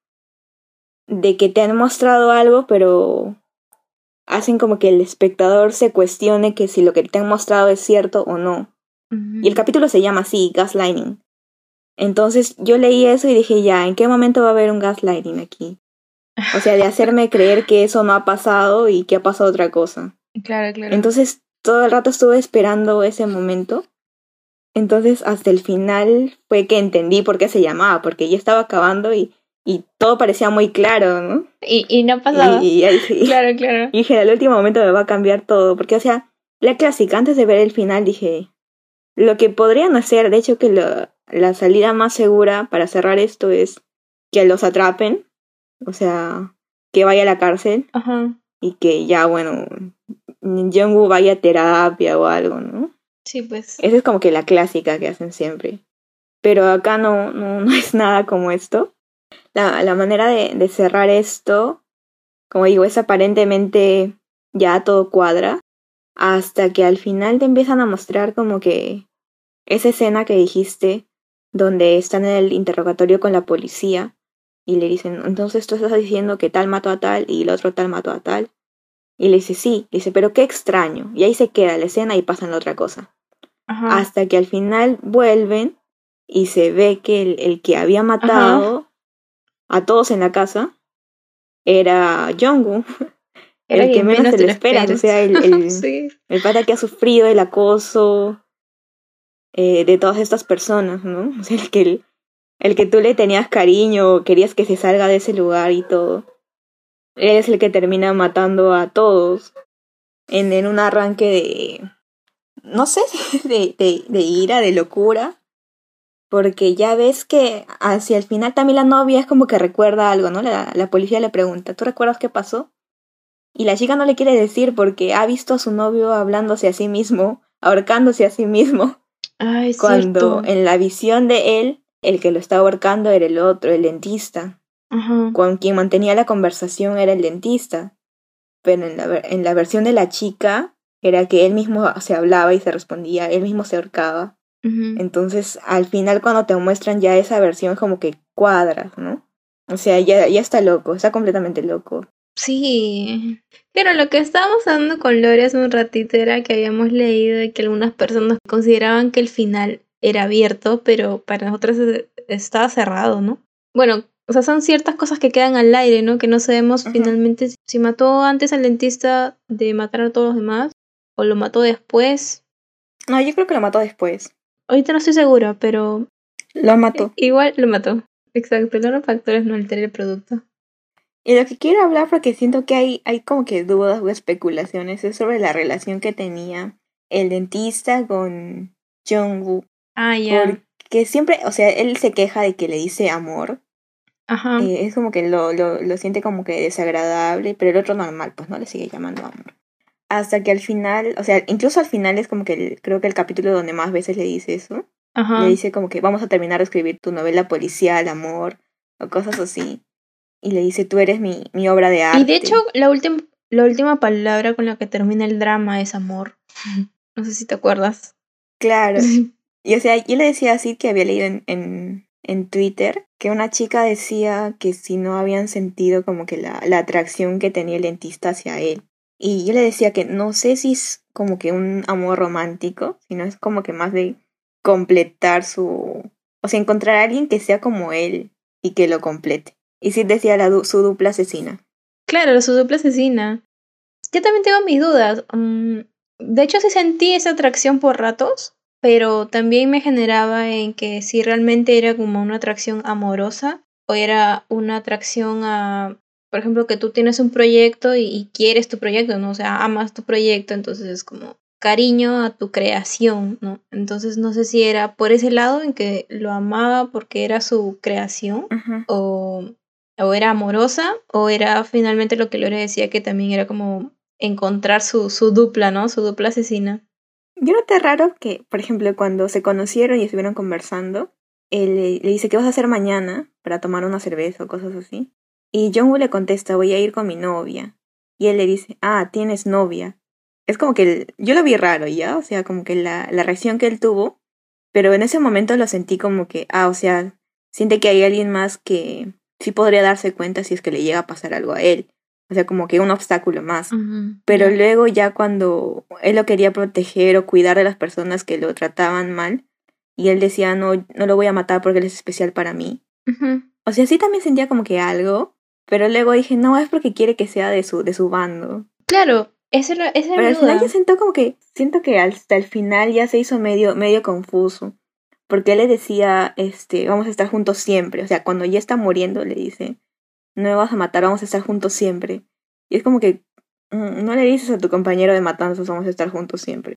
de que te han mostrado algo, pero hacen como que el espectador se cuestione que si lo que te han mostrado es cierto o no. Ujú. Y el capítulo se llama así, Gaslighting. Entonces yo leí eso y dije, ya, ¿en qué momento va a haber un gaslighting aquí? O sea, de hacerme creer que eso no ha pasado y que ha pasado otra cosa. Claro, claro. Entonces todo el rato estuve esperando ese momento. Entonces hasta el final fue que entendí por qué se llamaba, porque ya estaba acabando y, y todo parecía muy claro, ¿no? Y, y no Y, pasaba. y ahí sí. Claro, claro. Y dije, al último momento me va a cambiar todo. Porque, o sea, la clásica, antes de ver el final dije, lo que podrían hacer, de hecho que lo, la salida más segura para cerrar esto es que los atrapen, o sea, que vaya a la cárcel Ajá. y que ya, bueno, Jungwoo vaya a terapia o algo, ¿no? Sí, pues. Esa es como que la clásica que hacen siempre. Pero acá no, no, no es nada como esto. La, la manera de, de cerrar esto, como digo, es aparentemente ya todo cuadra, hasta que al final te empiezan a mostrar como que esa escena que dijiste, donde están en el interrogatorio con la policía y le dicen, entonces tú estás diciendo que tal mató a tal y el otro tal mató a tal. Y le dice, sí, le dice, pero qué extraño. Y ahí se queda la escena y pasan la otra cosa. Ajá. Hasta que al final vuelven y se ve que el, el que había matado a todos en la casa era Jungwoo. Era El que quien menos menos se te le lo espera, o esperes. sea, el, el, Sí. el pata que ha sufrido el acoso eh, de todas estas personas, ¿no? O sea, el que, el, el que tú le tenías cariño, querías que se salga de ese lugar y todo. Él es el que termina matando a todos en, en un arranque de, no sé, de, de, de ira, de locura. Porque ya ves que hacia el final también la novia es como que recuerda algo, ¿no? La, la policía le pregunta, ¿tú recuerdas qué pasó? Y la chica no le quiere decir porque ha visto a su novio hablándose a sí mismo, ahorcándose a sí mismo, Ay, es cuando cierto. en la visión de él, el que lo está ahorcando era el otro, el dentista. Ajá. Con quien mantenía la conversación era el dentista. Pero en la, ver- en la versión de la chica era que él mismo se hablaba y se respondía, él mismo se ahorcaba. Ujú. Entonces, al final cuando te muestran ya esa versión como que cuadras, ¿no? O sea, ya, ya está loco, está completamente loco. Sí. Pero lo que estábamos hablando con Lore hace un ratito era que habíamos leído de que algunas personas consideraban que el final era abierto, pero para nosotros e- estaba cerrado, ¿no? Bueno, o sea, son ciertas cosas que quedan al aire, ¿no? Que no sabemos Ujú. finalmente si- si mató antes al dentista de matar a todos los demás o lo mató después. No, yo creo que lo mató después. Ahorita no estoy segura, pero Lo i- mató. igual lo mató. Exacto, los factores no alteran el producto. Y lo que quiero hablar, porque siento que hay, hay como que dudas o especulaciones, es sobre la relación que tenía el dentista con Jungwoo. Ah, ya. Porque siempre, o sea, él se queja de que le dice amor. Ajá. Eh, es como que lo, lo, lo siente como que desagradable, pero el otro normal, pues no le sigue llamando amor. Hasta que al final, o sea, incluso al final es como que el- creo que el capítulo donde más veces le dice eso. Le Ajá. dice como que vamos a terminar de escribir tu novela policial, amor, o cosas así. Y le dice, tú eres mi, mi obra de Y de hecho, arte. la última, la última palabra con la que termina el drama es amor. No sé si te acuerdas. Claro. Y o sea, yo le decía así que había leído en, en, en Twitter que una chica decía que si no habían sentido como que la, la atracción que tenía el dentista hacia él. Y yo le decía que no sé si es como que un amor romántico, sino es como que más de completar su... O sea, encontrar a alguien que sea como él y que lo complete. Y sí decía la du- su dupla asesina. Claro, su dupla asesina. Yo también tengo mis dudas. Mm, de hecho, sí sentí esa atracción por ratos, pero también me generaba en que si realmente era como una atracción amorosa o era una atracción a por ejemplo, que tú tienes un proyecto y, y quieres tu proyecto, ¿no? O sea, amas tu proyecto, entonces es como cariño a tu creación, ¿no? Entonces no sé si era por ese lado en que lo amaba porque era su creación Ujú. o, o era amorosa o era finalmente lo que Lore decía que también era como encontrar su, su dupla, ¿no? Su dupla asesina. Yo noté raro que, por ejemplo, cuando se conocieron y estuvieron conversando, él le, le dice, ¿qué vas a hacer mañana para tomar una cerveza o cosas así? Y Jungwoo le contesta, voy a ir con mi novia. Y él le dice, ah, tienes novia. Es como que el- yo lo vi raro, ¿ya? O sea, como que la, la reacción que él tuvo, pero en ese momento lo sentí como que, ah, o sea, siente que hay alguien más que sí podría darse cuenta si es que le llega a pasar algo a él. O sea, como que un obstáculo más. Ujú, Pero ya. luego ya cuando él lo quería proteger o cuidar de las personas que lo trataban mal, y él decía, no, no lo voy a matar porque él es especial para mí. Ujú. O sea, sí también sentía como que algo, pero luego dije, no, es porque quiere que sea de su, de su bando. Claro, esa era, esa era Pero mi al final ya duda. siento como que, siento que hasta el final ya se hizo medio, medio confuso. Porque él le decía, este, vamos a estar juntos siempre. O sea, cuando ya está muriendo, le dice, no me vas a matar, vamos a estar juntos siempre. Y es como que, mm, no le dices a tu compañero de matanzas, vamos a estar juntos siempre.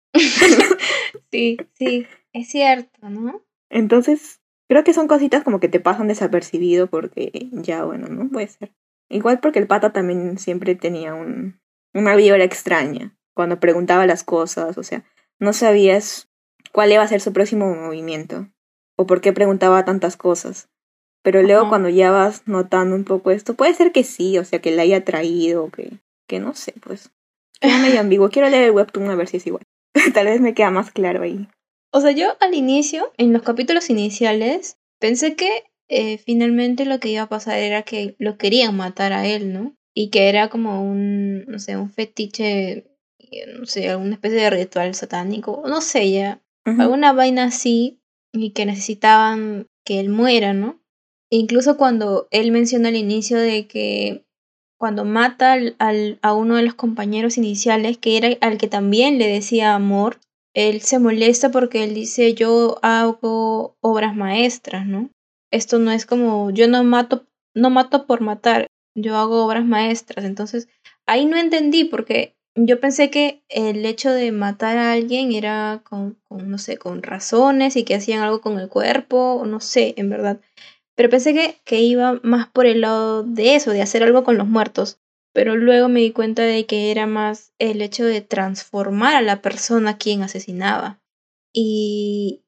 Sí, sí, es cierto, ¿no? Entonces, creo que son cositas como que te pasan desapercibido porque ya, bueno, ¿no? Puede ser. Igual porque el pata también siempre tenía un, una vibra extraña cuando preguntaba las cosas, o sea, no sabías cuál iba a ser su próximo movimiento o por qué preguntaba tantas cosas. Pero luego Ajá. cuando ya vas notando un poco esto, puede ser que sí, o sea, que la haya traído, que, que no sé, pues. Queda medio ambiguo. Quiero leer el webtoon a ver si es igual. Tal vez me queda más claro ahí. O sea, yo al inicio, en los capítulos iniciales, pensé que eh, finalmente lo que iba a pasar era que lo querían matar a él, ¿no? Y que era como un, no sé, un fetiche, eh, no sé, alguna especie de ritual satánico, no sé ya, Ujú, alguna vaina así, y que necesitaban que él muera, ¿no? E incluso cuando él menciona al inicio de que cuando mata al, al- a uno de los compañeros iniciales, que era al que también le decía amor, él se molesta porque él dice, yo hago obras maestras, ¿no? Esto no es como, yo no mato, no mato por matar, yo hago obras maestras. Entonces, ahí no entendí porque yo pensé que el hecho de matar a alguien era con, con, no sé, con razones y que hacían algo con el cuerpo, o no sé, en verdad. Pero pensé que, que iba más por el lado de eso, de hacer algo con los muertos. Pero luego me di cuenta de que era más el hecho de transformar a la persona a quien asesinaba. Y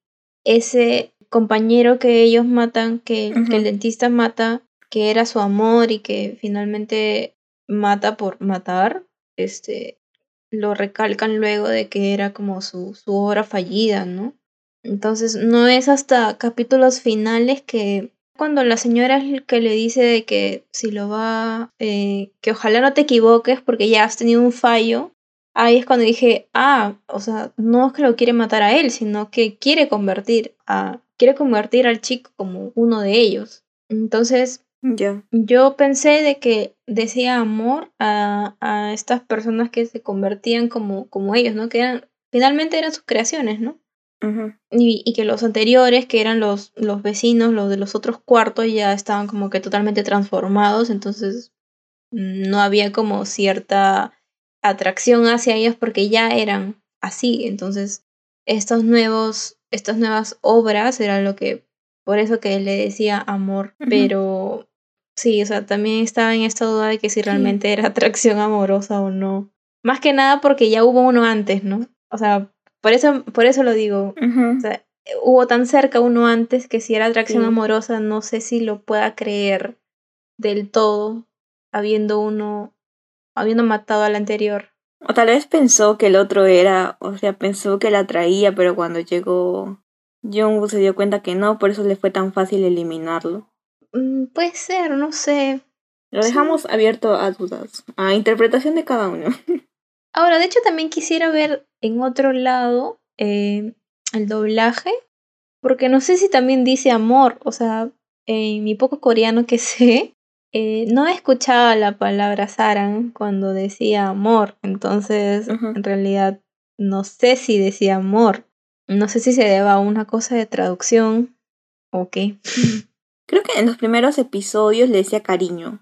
ese compañero que ellos matan, que, que el ujú. dentista mata, que era su amor y que finalmente mata por matar, este, lo recalcan luego de que era como su, su obra fallida, ¿no? Entonces no es hasta capítulos finales que cuando la señora es el que le dice de que si lo va, eh, que ojalá no te equivoques porque ya has tenido un fallo, ahí es cuando dije, ah, o sea, no es que lo quiere matar a él, sino que quiere convertir a, quiere convertir al chico como uno de ellos. Entonces, Ya. yo pensé de que decía amor a, a estas personas que se convertían como, como ellos, ¿no? Que eran, finalmente eran sus creaciones, ¿no? Ujú. Y, y que los anteriores, que eran los, los vecinos, los de los otros cuartos, ya estaban como que totalmente transformados, entonces mm, no había como cierta atracción hacia ellos porque ya eran así. Entonces, estos nuevos, estas nuevas obras eran lo que, por eso que le decía amor, Ujú. pero sí, o sea, también estaba en esta duda de que si Sí. realmente era atracción amorosa o no. Más que nada porque ya hubo uno antes, ¿no? O sea, por eso, por eso lo digo. O Ujú. sea, hubo tan cerca uno antes que si era atracción Sí. amorosa, no sé si lo pueda creer del todo, habiendo uno, habiendo matado al anterior. O tal vez pensó que el otro era, o sea, pensó que la traía, pero cuando llegó Jungwoo se dio cuenta que no, por eso le fue tan fácil eliminarlo. Mm, puede ser, no sé. Lo Sí. dejamos abierto a dudas, a interpretación de cada uno. Ahora, de hecho, también quisiera ver en otro lado eh, el doblaje, porque no sé si también dice amor. O sea, en mi poco coreano que sé, eh, no escuchaba la palabra sarang cuando decía amor. Entonces, Ujú. en realidad, no sé si decía amor. No sé si se deba a una cosa de traducción o qué. Creo que en los primeros episodios le decía cariño.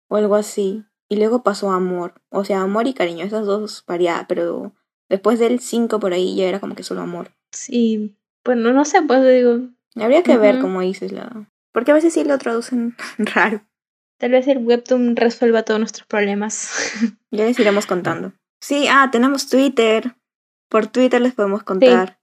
o algo así. Y luego pasó amor. O sea, amor y cariño, esas dos variadas, pero después del cinco por ahí ya era como que solo amor. Sí, bueno, no sé, pues digo. Habría que ver, Ujú. como dices, la... Porque a veces sí lo traducen raro. Tal vez el webtoon resuelva todos nuestros problemas. Ya les iremos contando. Sí, ah, tenemos Twitter. Por Twitter les podemos Sí, contar.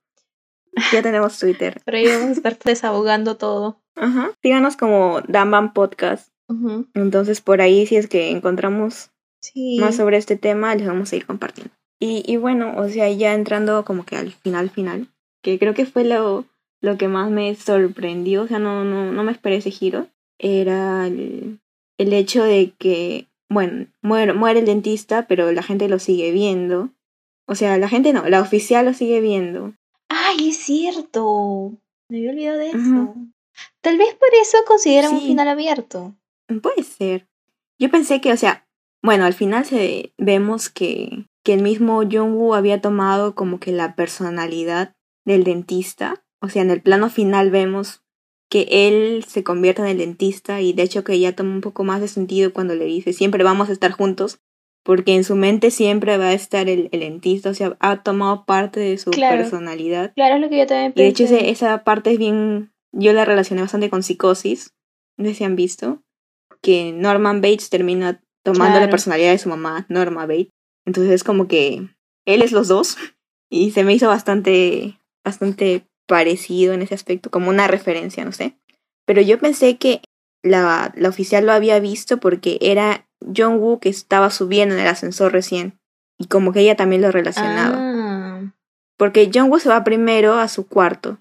Ya tenemos Twitter. por ahí vamos a estar desahogando todo. Ajá. Síganos como Damban Podcast. Ujú. Entonces por ahí si es que encontramos más Sí. sobre este tema, les vamos a ir compartiendo. Y, y bueno, o sea, ya entrando como que al final final, que creo que fue lo, lo que más me sorprendió, o sea, no, no, no me esperé ese giro, era el, el hecho de que, bueno, muere, muere el dentista, pero la gente lo sigue viendo. O sea, la gente no, la oficial lo sigue viendo. ¡Ay, es cierto! Me había olvidado de Ujú. eso. Tal vez por eso consideran un Sí, final abierto. puede ser. Yo pensé que, o sea, bueno, al final se vemos que, que el mismo Jung-woo había tomado como que la personalidad del dentista. O sea, en el plano final vemos que él se convierte en el dentista y de hecho que ya toma un poco más de sentido cuando le dice siempre vamos a estar juntos, porque en su mente siempre va a estar el, el dentista, o sea, ha tomado parte de su Claro, personalidad. claro, es lo que yo también Y de hecho ese- pensé. esa parte es bien, yo la relacioné bastante con Psicosis, no sé si han visto, que Norman Bates termina tomando la Claro. personalidad de su mamá, Norma Bates. Entonces es como que él es los dos y se me hizo bastante, bastante parecido en ese aspecto, como una referencia, no sé. Pero yo pensé que la, la oficial lo había visto porque era John Woo que estaba subiendo en el ascensor recién y como que ella también lo relacionaba. Ah, Porque John Woo se va primero a su cuarto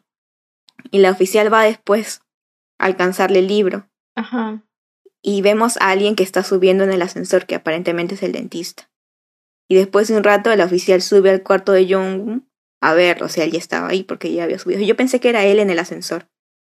y la oficial va después a alcanzarle el libro. ajá. Y vemos a alguien que está subiendo en el ascensor, que aparentemente es el dentista. Y después de un rato, el oficial sube al cuarto de Jong a verlo, o sea, él ya estaba ahí porque ya había subido. Yo pensé que era él en el ascensor.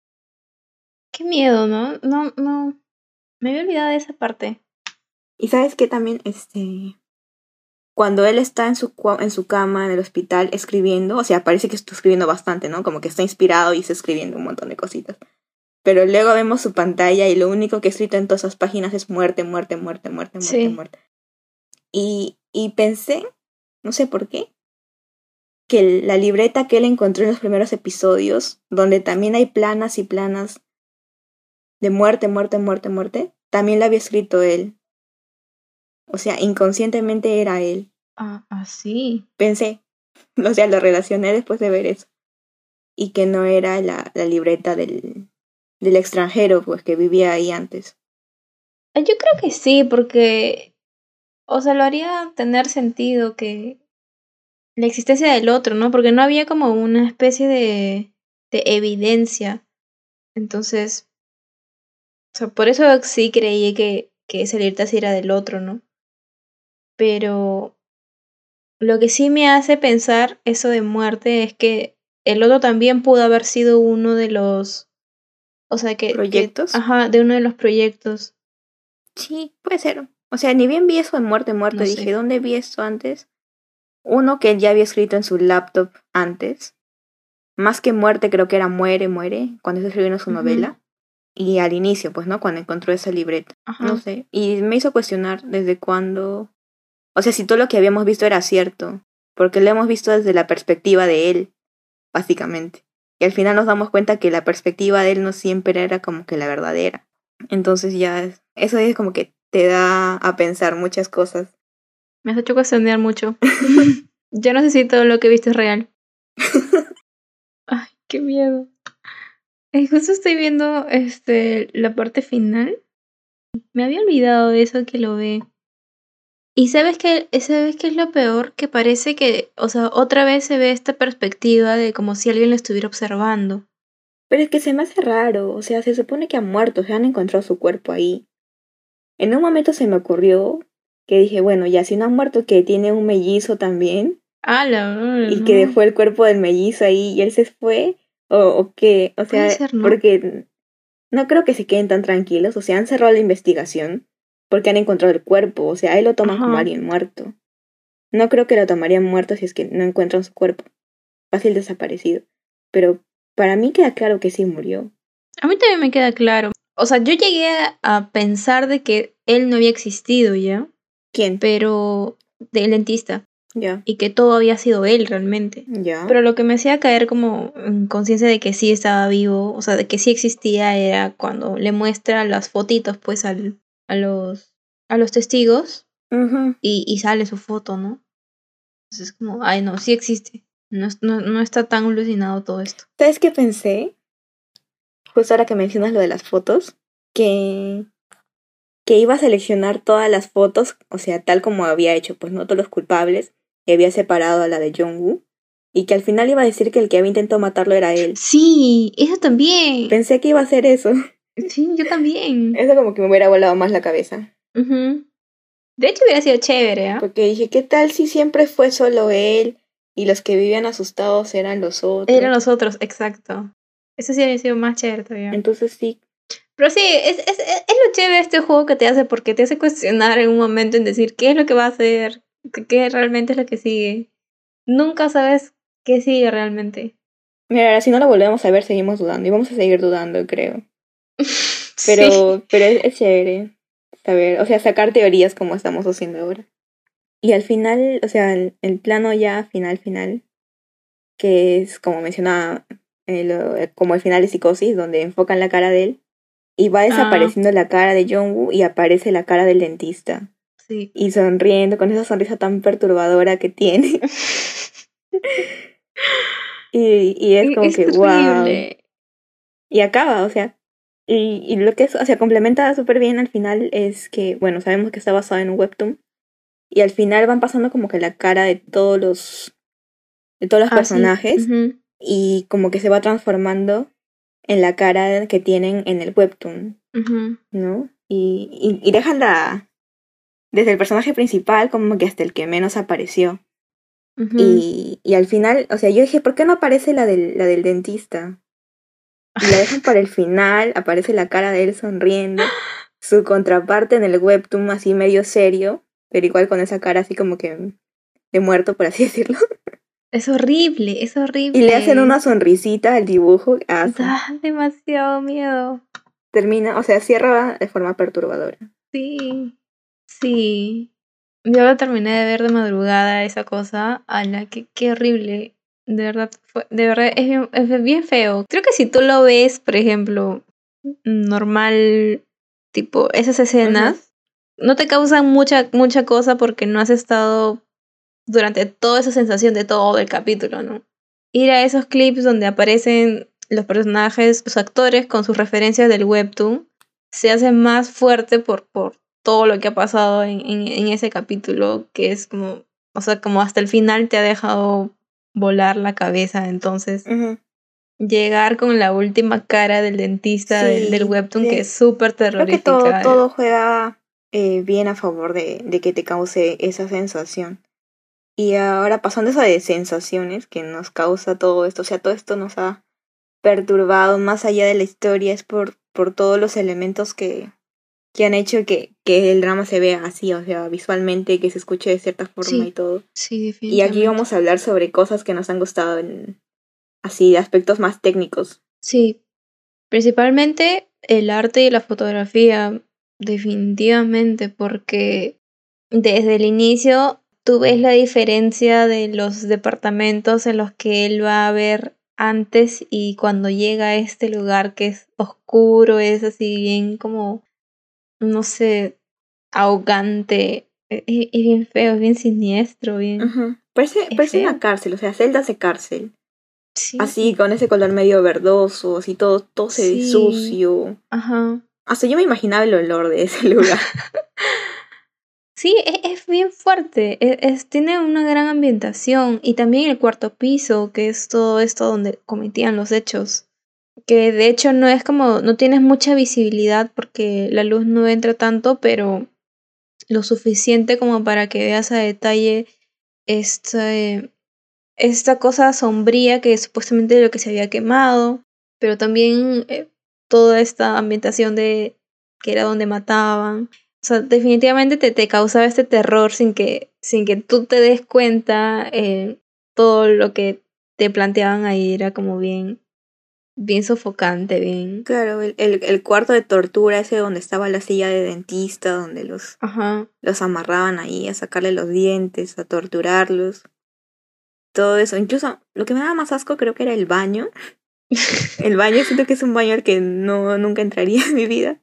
Qué miedo, ¿no? No, no. Me había olvidado de esa parte. Y sabes que también, este, cuando él está en su, cua- en su cama en el hospital escribiendo, o sea, parece que está escribiendo bastante, ¿no? Como que está inspirado y está escribiendo un montón de cositas. Pero luego vemos su pantalla y lo único que ha escrito en todas esas páginas es muerte, muerte, muerte, muerte, muerte, Sí. muerte. Y, y pensé, no sé por qué, que la libreta que él encontró en los primeros episodios, donde también hay planas y planas de muerte, muerte, muerte, muerte, también la había escrito él. O sea, inconscientemente era él. Ah, así. Pensé, o sea, lo relacioné después de ver eso. Y que no era la, la libreta del, del extranjero, pues, que vivía ahí antes. Ah, yo creo que sí, porque, o sea, lo haría tener sentido que la existencia del otro, ¿no? Porque no había como una especie de, de evidencia. Entonces, o sea, por eso sí creí que, que esa libertad sí era del otro, ¿no? Pero lo que sí me hace pensar eso de muerte es que el otro también pudo haber sido uno de los, o sea, que, que, ¿Proyectos? ajá, de uno de los proyectos, Sí, puede ser. O sea, ni bien vi eso de muerte, muerte. no Dije, sé. ¿dónde vi esto antes? Uno que él ya había escrito en su laptop antes. Más que muerte, creo que era muere, muere, cuando está escribiendo su Ujú, novela. Y al inicio, pues, ¿no? Cuando encontró esa libreta. No ajá. sé. Y me hizo cuestionar desde cuándo. O sea, si todo lo que habíamos visto era cierto. Porque lo hemos visto desde la perspectiva de él, básicamente. Y al final nos damos cuenta que la perspectiva de él no siempre era como que la verdadera. Entonces ya, es- eso es como que te da a pensar muchas cosas. Me has hecho cuestionar mucho. Yo no sé si todo lo que he visto es real. Ay, qué miedo. Eh, justo estoy viendo este la parte final. Me había olvidado de eso que lo ve. Y sabes que, sabes qué es lo peor, que parece que, o sea, otra vez se ve esta perspectiva de como si alguien lo estuviera observando. Pero es que se me hace raro. O sea, se supone que ha muerto, se han encontrado su cuerpo ahí. En un momento se me ocurrió que dije, bueno, ya si no ha muerto, que tiene un mellizo también Ah, la y que no. dejó el cuerpo del mellizo ahí y él se fue, o, o qué, o Puede sea, ser, ¿no? porque no creo que se queden tan tranquilos, o sea, han cerrado la investigación porque han encontrado el cuerpo, o sea, ahí lo toman como Ajá. alguien muerto. No creo que lo tomarían muerto si es que no encuentran su cuerpo, fácil desaparecido. Pero para mí queda claro que sí murió. A mí también me queda claro. O sea, yo llegué a, a pensar de que él no había existido ya, ¿Quién? pero del dentista, Ya, y que todo había sido él realmente. ya. Pero lo que me hacía caer como en conciencia de que sí estaba vivo, o sea, de que sí existía, era cuando le muestra las fotitos pues al, a los a los testigos Ujú. y, y sale su foto, ¿no? Entonces es como, ay no, sí existe. No, es- no, no está tan alucinado todo esto. ¿Sabes qué pensé? Justo ahora que mencionas lo de las fotos, que, que iba a seleccionar todas las fotos, o sea, tal como había hecho, pues no todos los culpables, y había separado a la de Jong-woo, y que al final iba a decir que el que había intentado matarlo era él. Sí, eso también. Pensé que iba a hacer eso. Sí, yo también. Eso como que me hubiera volado más la cabeza. Ujú. De hecho hubiera sido chévere, ¿ah? Porque dije, ¿qué tal si siempre fue solo él y los que vivían asustados eran los otros? Eran los otros, exacto. Eso sí habría sido más chévere todavía. Entonces sí. Pero sí, es, es, es es lo chévere de este juego que te hace, porque te hace cuestionar en un momento en decir qué es lo que va a hacer, qué, qué realmente es lo que sigue. Nunca sabes qué sigue realmente. Mira, ahora si no lo volvemos a ver, seguimos dudando. Y vamos a seguir dudando, creo. Sí. Pero, pero es, es chévere saber, o sea, sacar teorías como estamos haciendo ahora. Y al final, o sea, el, el plano ya final, final, que es como mencionaba, eh, lo- eh, como el final de Psicosis, donde enfocan la cara de él, y va Ah, desapareciendo la cara de Jong-woo y aparece la cara del dentista. sí. Y sonriendo, con esa sonrisa tan perturbadora que tiene. Y, y es como Es que, wow. terrible. Y acaba, o sea. Y, y lo que es, o sea, complementa súper bien al final es que, bueno, sabemos que está basado en un webtoon. Y al final van pasando como que la cara de todos los, de todos los Ah, sí. personajes. Ujú. Y como que se va transformando en la cara que tienen en el webtoon, Ujú. ¿no? Y, y, y dejan la, desde el personaje principal como que hasta el que menos apareció. Ujú. Y, y al final, o sea, yo dije, ¿por qué no aparece la del, la del dentista? Y la dejan para el final, aparece la cara de él sonriendo, su contraparte en el webtoon así medio serio, pero igual con esa cara así como que de muerto, por así decirlo. Es horrible, es Y le hacen horrible. una sonrisita al dibujo, hace. Da demasiado miedo. Termina, o sea, cierra de forma perturbadora. Sí, sí. Yo lo terminé de ver de madrugada esa cosa. Ala, qué, qué horrible. De verdad, fue, de verdad es bien, es bien feo. Creo que si tú lo ves, por ejemplo, normal, tipo, esas escenas, no te causan mucha, mucha cosa porque no has estado durante toda esa sensación de todo el capítulo, ¿no? Ir a esos clips donde aparecen los personajes, los actores con sus referencias del webtoon, se hace más fuerte por, por todo lo que ha pasado en, en, en ese capítulo, que es como, o sea, como hasta el final te ha dejado volar la cabeza, entonces Ujú. llegar con la última cara del dentista del, del Sí, webtoon, que sí. es súper Creo que todo, terrorífica. todo juega eh, bien a favor de, de que te cause esa sensación. Y ahora pasando eso de sensaciones que nos causa todo esto, o sea, todo esto nos ha perturbado más allá de la historia, es por, por todos los elementos que, que han hecho que, que el drama se vea así, o sea, visualmente, que se escuche de cierta forma y Sí, todo. sí, Y aquí definitivamente. vamos a hablar sobre cosas que nos han gustado en, así, de aspectos más técnicos. Sí, principalmente el arte y la fotografía, definitivamente, porque desde el inicio tú ves la diferencia de los departamentos en los que él va a ver antes y cuando llega a este lugar que es oscuro, es así bien como, no sé, ahogante, e- e- es, bien feo, es bien siniestro, bien, Ujú. Parece, es parece una feo. cárcel, o sea, celdas de cárcel. Sí, Así, con ese color medio verdoso, así todo, todo se ve sí, sucio. ajá. Hasta yo me imaginaba el olor de ese lugar. Sí, es, es bien fuerte, e- es, tiene una gran ambientación y también el cuarto piso, que es todo esto donde cometían los hechos, que de hecho no es como, no tienes mucha visibilidad porque la luz no entra tanto, pero lo suficiente como para que veas a detalle este, esta cosa sombría que es supuestamente lo que se había quemado, pero también eh, toda esta ambientación de que era donde mataban. O sea, definitivamente te, te causaba este terror sin que, sin que tú te des cuenta. Eh, todo lo que te planteaban ahí era como bien, bien sofocante, bien... Claro, el, el, el cuarto de tortura, ese donde estaba la silla de dentista, donde los, Ajá. los amarraban ahí a sacarle los dientes, a torturarlos. Todo eso. Incluso lo que me daba más asco creo que era el baño. El baño siento que es un baño al que no, nunca entraría en mi vida.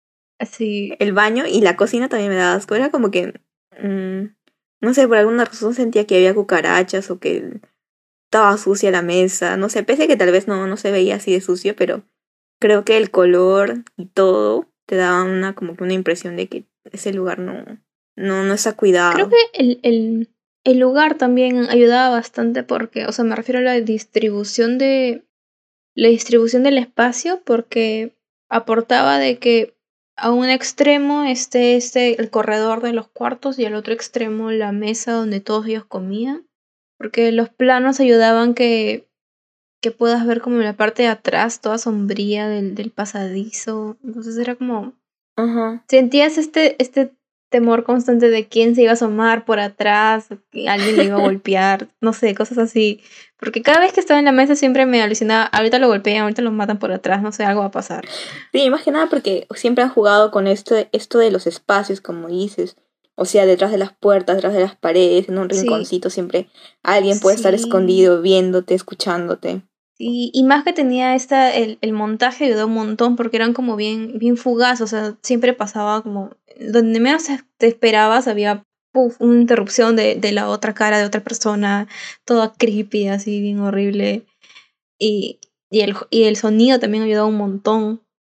Así. El baño y la cocina también me daba asco. Era como que... mmm, no sé, por alguna razón sentía que había cucarachas o que estaba sucia la mesa. No sé, pese a que tal vez no, no se veía así de sucio, pero creo que el color y todo te daba una como que una impresión de que ese lugar no, no, no está Creo cuidado. que el, el, el lugar también ayudaba bastante porque, o sea, me refiero a la distribución de... La distribución del espacio porque aportaba de que a un extremo esté este, el corredor de los cuartos y al otro extremo la mesa donde todos ellos comían. Porque los planos ayudaban que, que puedas ver como la parte de atrás toda sombría del, del pasadizo. Entonces era como... Ajá. Sentías este, este temor constante de quién se iba a asomar por atrás, que alguien le iba a golpear, no sé, cosas así. Porque cada vez que estaba en la mesa siempre me alucinaba, ahorita lo golpean, ahorita lo matan por atrás, no sé, algo va a pasar. Sí, más que nada porque siempre han jugado con esto, esto de los espacios, como dices. O sea, detrás de las puertas, detrás de las paredes, en un Sí, rinconcito, siempre alguien puede estar sí. escondido, viéndote, escuchándote. Y, y más que tenía esta, el, el montaje ayudó un montón porque eran como bien, bien fugaz, o sea, siempre pasaba como, donde menos te esperabas había puf, una interrupción de, de la otra cara de otra persona, toda creepy, así bien horrible. Y, y, el, y el sonido también ayudaba un montón.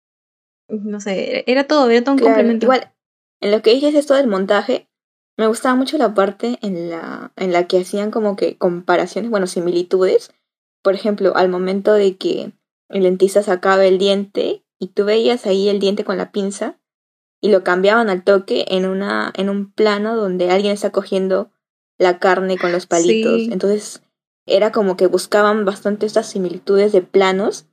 No sé, era todo, era todo un Claro, complemento. igual, en lo que dices esto del montaje, me gustaba mucho la parte en la, en la que hacían como que comparaciones, bueno, similitudes. Por ejemplo, al momento de que el dentista sacaba el diente y tú veías ahí el diente con la pinza y lo cambiaban al toque en una, en un plano donde alguien está cogiendo la carne con los palitos. Sí, Entonces, era como que buscaban bastante estas similitudes de planos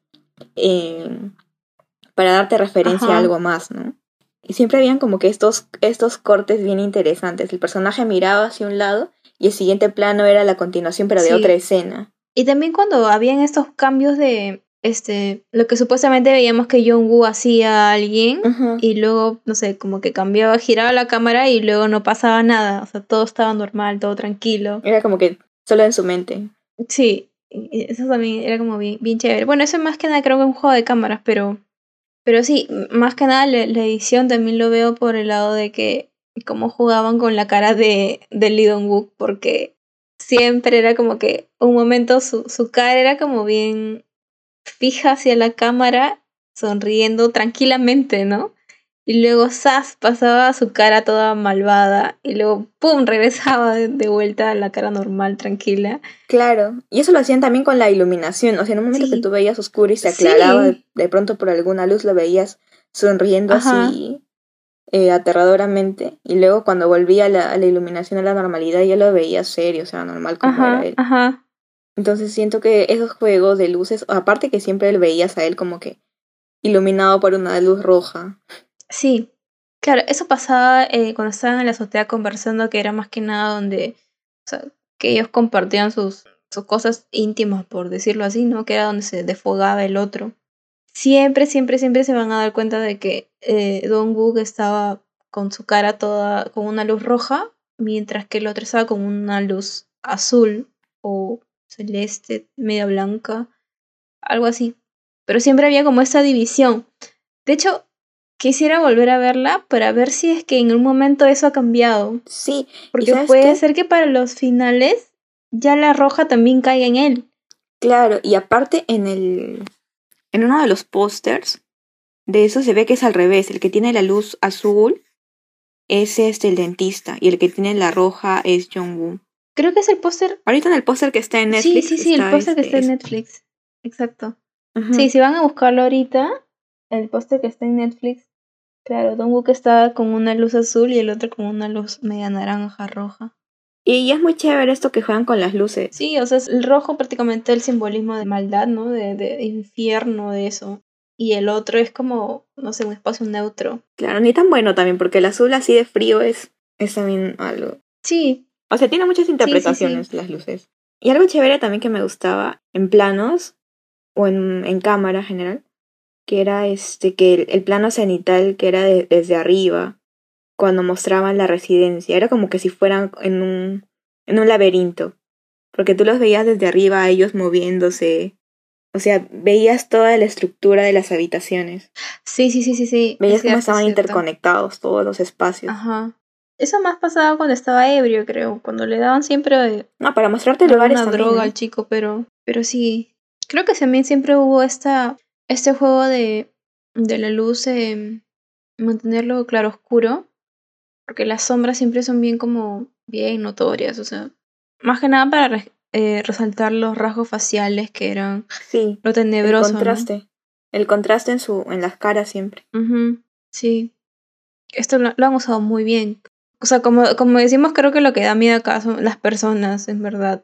eh, para darte referencia a ajá, algo más, ¿no? Y siempre habían como que estos, estos cortes bien interesantes. El personaje miraba hacia un lado y el siguiente plano era la continuación, pero de otra sí. escena. Y también cuando habían estos cambios de, este, lo que supuestamente veíamos que John Woo hacía a alguien Ajá. y luego, no sé, como que cambiaba, giraba la cámara y luego no pasaba nada, o sea, todo estaba normal, todo tranquilo. Era como que solo en su mente. Sí, y- y eso también era como bien, bien chévere. Bueno, eso más que nada creo que es un juego de cámaras, pero, pero sí, m- más que nada la, la edición también lo veo por el lado de que cómo jugaban con la cara de, de Lee Dong-wook, porque siempre era como que un momento su, su cara era como bien fija hacia la cámara, sonriendo tranquilamente, ¿no? Y luego Sass pasaba su cara toda malvada y luego ¡pum! Regresaba de, de vuelta a la cara normal, tranquila. Claro, y eso lo hacían también con la iluminación, o sea, en un momento que tú Sí, veías oscuro y se aclaraba, de, sí, de pronto por alguna luz lo veías sonriendo ajá, así eh, aterradoramente, y luego cuando volvía la, la iluminación a la normalidad ya lo veías serio, o sea, normal como era ajá, él. ajá. Entonces siento que esos juegos de luces, aparte que siempre le veías a él como que iluminado por una luz roja. Sí, claro, eso pasaba eh, cuando estaban en la azotea conversando, que era más que nada donde, o sea, que ellos compartían sus, sus cosas íntimas, por decirlo así, ¿no? Que era donde se desfogaba el otro. Siempre, siempre, siempre se van a dar cuenta de que eh, Don Gook estaba con su cara toda con una luz roja, mientras que el otro estaba con una luz azul o celeste, media blanca, algo así. Pero siempre había como esta división. De hecho, quisiera volver a verla para ver si es que en un momento eso ha cambiado. Sí, y Porque ¿sabes puede qué? ser que para los finales ya la roja también caiga en él. Claro, y aparte en el en uno de los pósters de eso se ve que es al revés, el que tiene la luz azul es este el dentista y el que tiene la roja es Jong-woo. Creo que es el póster. Ahorita en el póster que está en Sí, Netflix sí, sí, el está póster que está este en es, Netflix. Exacto. Sí, ujú. si van a buscarlo ahorita, el póster que está en Netflix, claro, Don Wook está con una luz azul y el otro con una luz media naranja roja. Y ya es muy chévere esto que juegan con las luces. Sí, o sea, es el rojo prácticamente el simbolismo de maldad, ¿no? De, de infierno, de eso. Y el otro es como, no sé, un espacio neutro. Claro, ni tan bueno también porque el azul así de frío es es también algo. Sí, O sea, tiene muchas sí, sí, sí. interpretaciones las luces. Y algo chévere también que me gustaba en planos o en, en cámara general, que era este que el, el plano cenital que era de- desde arriba, cuando mostraban la residencia, era como que si fueran en un, en un laberinto, porque tú los veías desde arriba, ellos moviéndose, o sea, veías toda la estructura de las habitaciones, Sí, sí, sí, sí, sí, es veías cómo cierto, es estaban cierto. interconectados todos los espacios. Ajá. Eso más pasaba cuando estaba ebrio, creo, cuando le daban siempre No, para mostrarte lugares alguna también, droga ¿no? al chico, pero, pero sí. Creo que también siempre hubo esta, este juego de, de la luz, em, mantenerlo claro oscuro, porque las sombras siempre son bien como, bien notorias, o sea, más que nada para re- eh, resaltar los rasgos faciales que eran Sí, lo el tenebroso, ¿no? contraste, el contraste en su, en las caras siempre. Ujú, sí, esto lo, lo han usado muy bien. O sea, como, como decimos, creo que lo que da miedo acá son las personas, en verdad.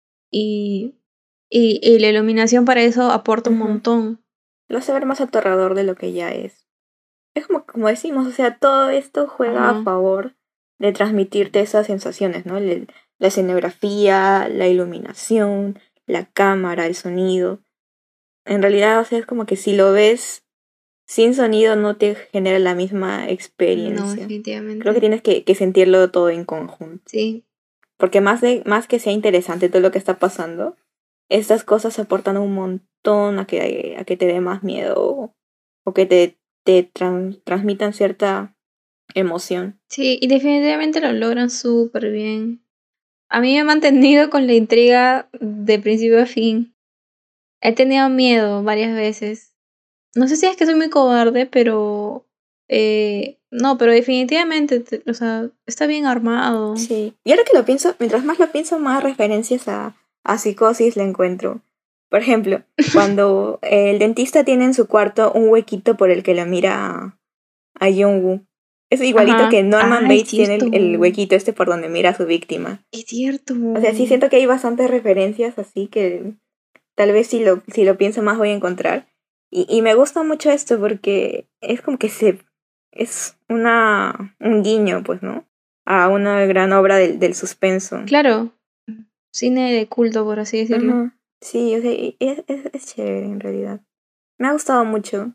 Y, y, y la iluminación para eso aporta un Ujú. montón. Lo hace ver más aterrador de lo que ya es. Es como, como decimos, o sea, todo esto juega a Ajá. favor de transmitirte esas sensaciones, ¿no? El- la escenografía, la iluminación, la cámara, el sonido. En realidad, o sea, es como que si lo ves sin sonido no te genera la misma No, experiencia. Creo que definitivamente. tienes que, que sentirlo todo en conjunto. Sí, Porque más, de, más que sea interesante todo lo que está pasando, estas cosas aportan un montón a que, a que te dé más miedo o que te, te tran- transmitan cierta emoción. sí, y definitivamente lo logran súper bien. A mí me ha mantenido con la intriga de principio a fin. He tenido miedo varias veces. No sé si es que soy muy cobarde, pero... Eh, no, pero definitivamente, te- o sea, está bien armado. Sí. Y ahora que lo pienso, mientras más lo pienso, más referencias a, a psicosis le encuentro. Por ejemplo, cuando el dentista tiene en su cuarto un huequito por el que lo mira a, a Jung-woo. Es igualito que Ajá. Norman Ah, es Bates tiene cierto. el, el huequito este por donde mira a su víctima. Es cierto. O sea, sí siento que hay bastantes referencias así que tal vez si lo, si lo pienso más voy a encontrar. Y, y me gusta mucho esto porque es como que se es una un guiño, pues, ¿no? A una gran obra del, del suspenso. Claro. Cine de culto, por así decirlo. Ujú. Sí, o sea, y es, es, es chévere en realidad. Me ha gustado mucho.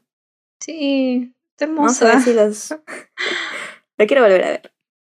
Sí, está Vamos a ver hermosa. si los... Lo quiero volver a ver.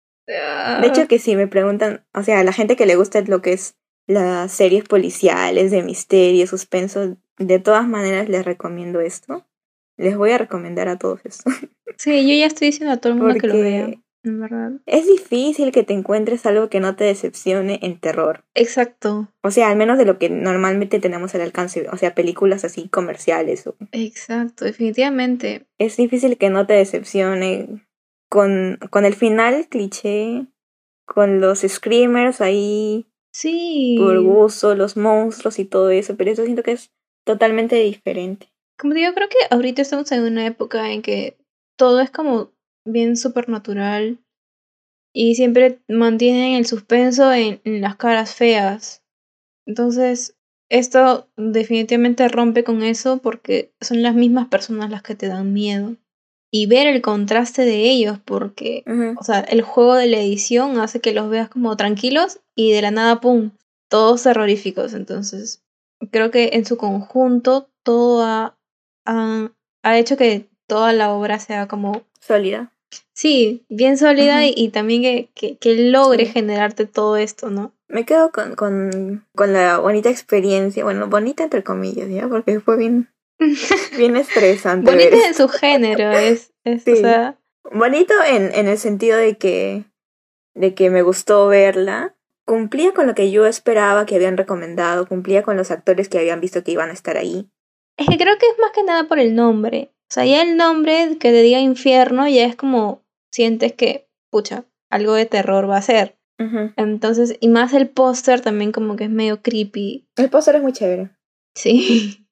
De Ah, hecho, que si me preguntan, o sea, a la gente que le gusta lo que es las series policiales, de misterio, suspenso, de todas maneras les recomiendo esto. Les voy a recomendar a todos esto. sí, yo ya estoy diciendo a todo el mundo que lo vea, Porque en verdad. es difícil que te encuentres algo que no te decepcione en terror. Exacto, O sea, al menos de lo que normalmente tenemos al alcance. O sea, películas así comerciales. o- exacto, definitivamente. Es difícil que no te decepcione con, con el final cliché, con los screamers ahí por Sí, gusto, los monstruos y todo eso, pero eso siento que es totalmente diferente. como digo, creo que ahorita estamos en una época en que todo es como bien supernatural y siempre mantienen el suspenso en, en las caras feas. Entonces, esto definitivamente rompe con eso porque son las mismas personas las que te dan miedo. Y ver el contraste de ellos, porque, Ujú. o sea, el juego de la edición hace que los veas como tranquilos y de la nada, ¡pum!, todos terroríficos. Entonces, creo que en su conjunto todo ha, ha, ha hecho que toda la obra sea como, Sólida. sí, bien sólida Ujú. y, y también que, que, que logre Sí. generarte todo esto, ¿no? Me quedo con, con, con la bonita experiencia, bueno, bonita entre comillas, ¿ya? Porque fue bien, bien estresante ver Bonita en esto. su género, es, es, o Sí. sea, Bonito en, en el sentido de que, de que me gustó verla. Cumplía con lo que yo esperaba que habían recomendado, cumplía con los actores que habían visto que iban a estar ahí. es que creo que es más que nada por el nombre. O sea, ya el nombre que te diga infierno ya es como sientes que, pucha, algo de terror va a ser. Ujú. Entonces, y más el póster también como que es medio creepy. El póster es muy chévere. Sí.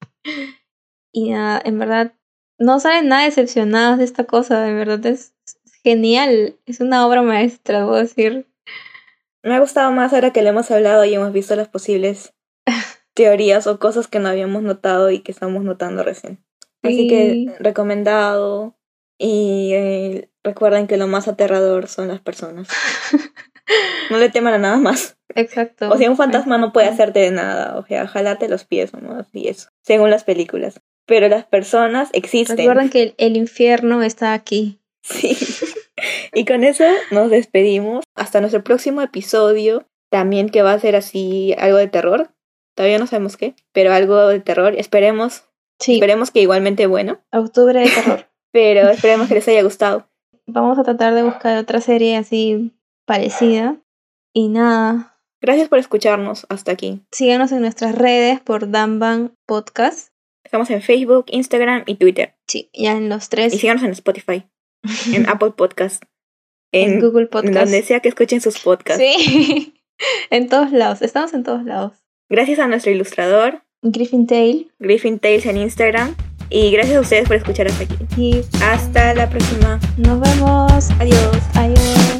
Y nada, en verdad, no salen nada decepcionados de esta cosa, de verdad es genial. Es una obra maestra, debo decir. Me ha gustado más ahora que lo hemos hablado y hemos visto las posibles teorías o cosas que no habíamos notado y que estamos notando recién. Así que Sí. recomendado y eh, recuerden que lo más aterrador son las personas. No le teman a nada más. Exacto. O sea, un fantasma Exacto. no puede hacerte de nada. O sea, jalarte los pies o no, y eso. Según las películas. Pero las personas existen. Recuerden que el, el infierno está aquí. Sí. Y con eso nos despedimos. Hasta nuestro próximo episodio. También que va a ser así algo de terror. Todavía no sabemos qué. Pero algo de terror. Esperemos. Sí, Esperemos que igualmente bueno. octubre de terror. Pero esperemos que les haya gustado. Vamos a tratar de buscar otra serie así parecida. Y nada, Gracias por escucharnos hasta aquí. síganos en nuestras redes por Danban Podcast. Estamos en Facebook, Instagram y Twitter. Sí, ya en los tres. Y síganos en Spotify, en Apple Podcast, en, en, Google en Podcast. donde sea que escuchen sus podcasts. Sí, en todos lados. Estamos en todos lados. Gracias a nuestro ilustrador, Griffin Tail. Griffin Tales en Instagram. Y gracias a ustedes por escuchar hasta aquí. Y Hasta la próxima. nos vemos. Adiós. Adiós.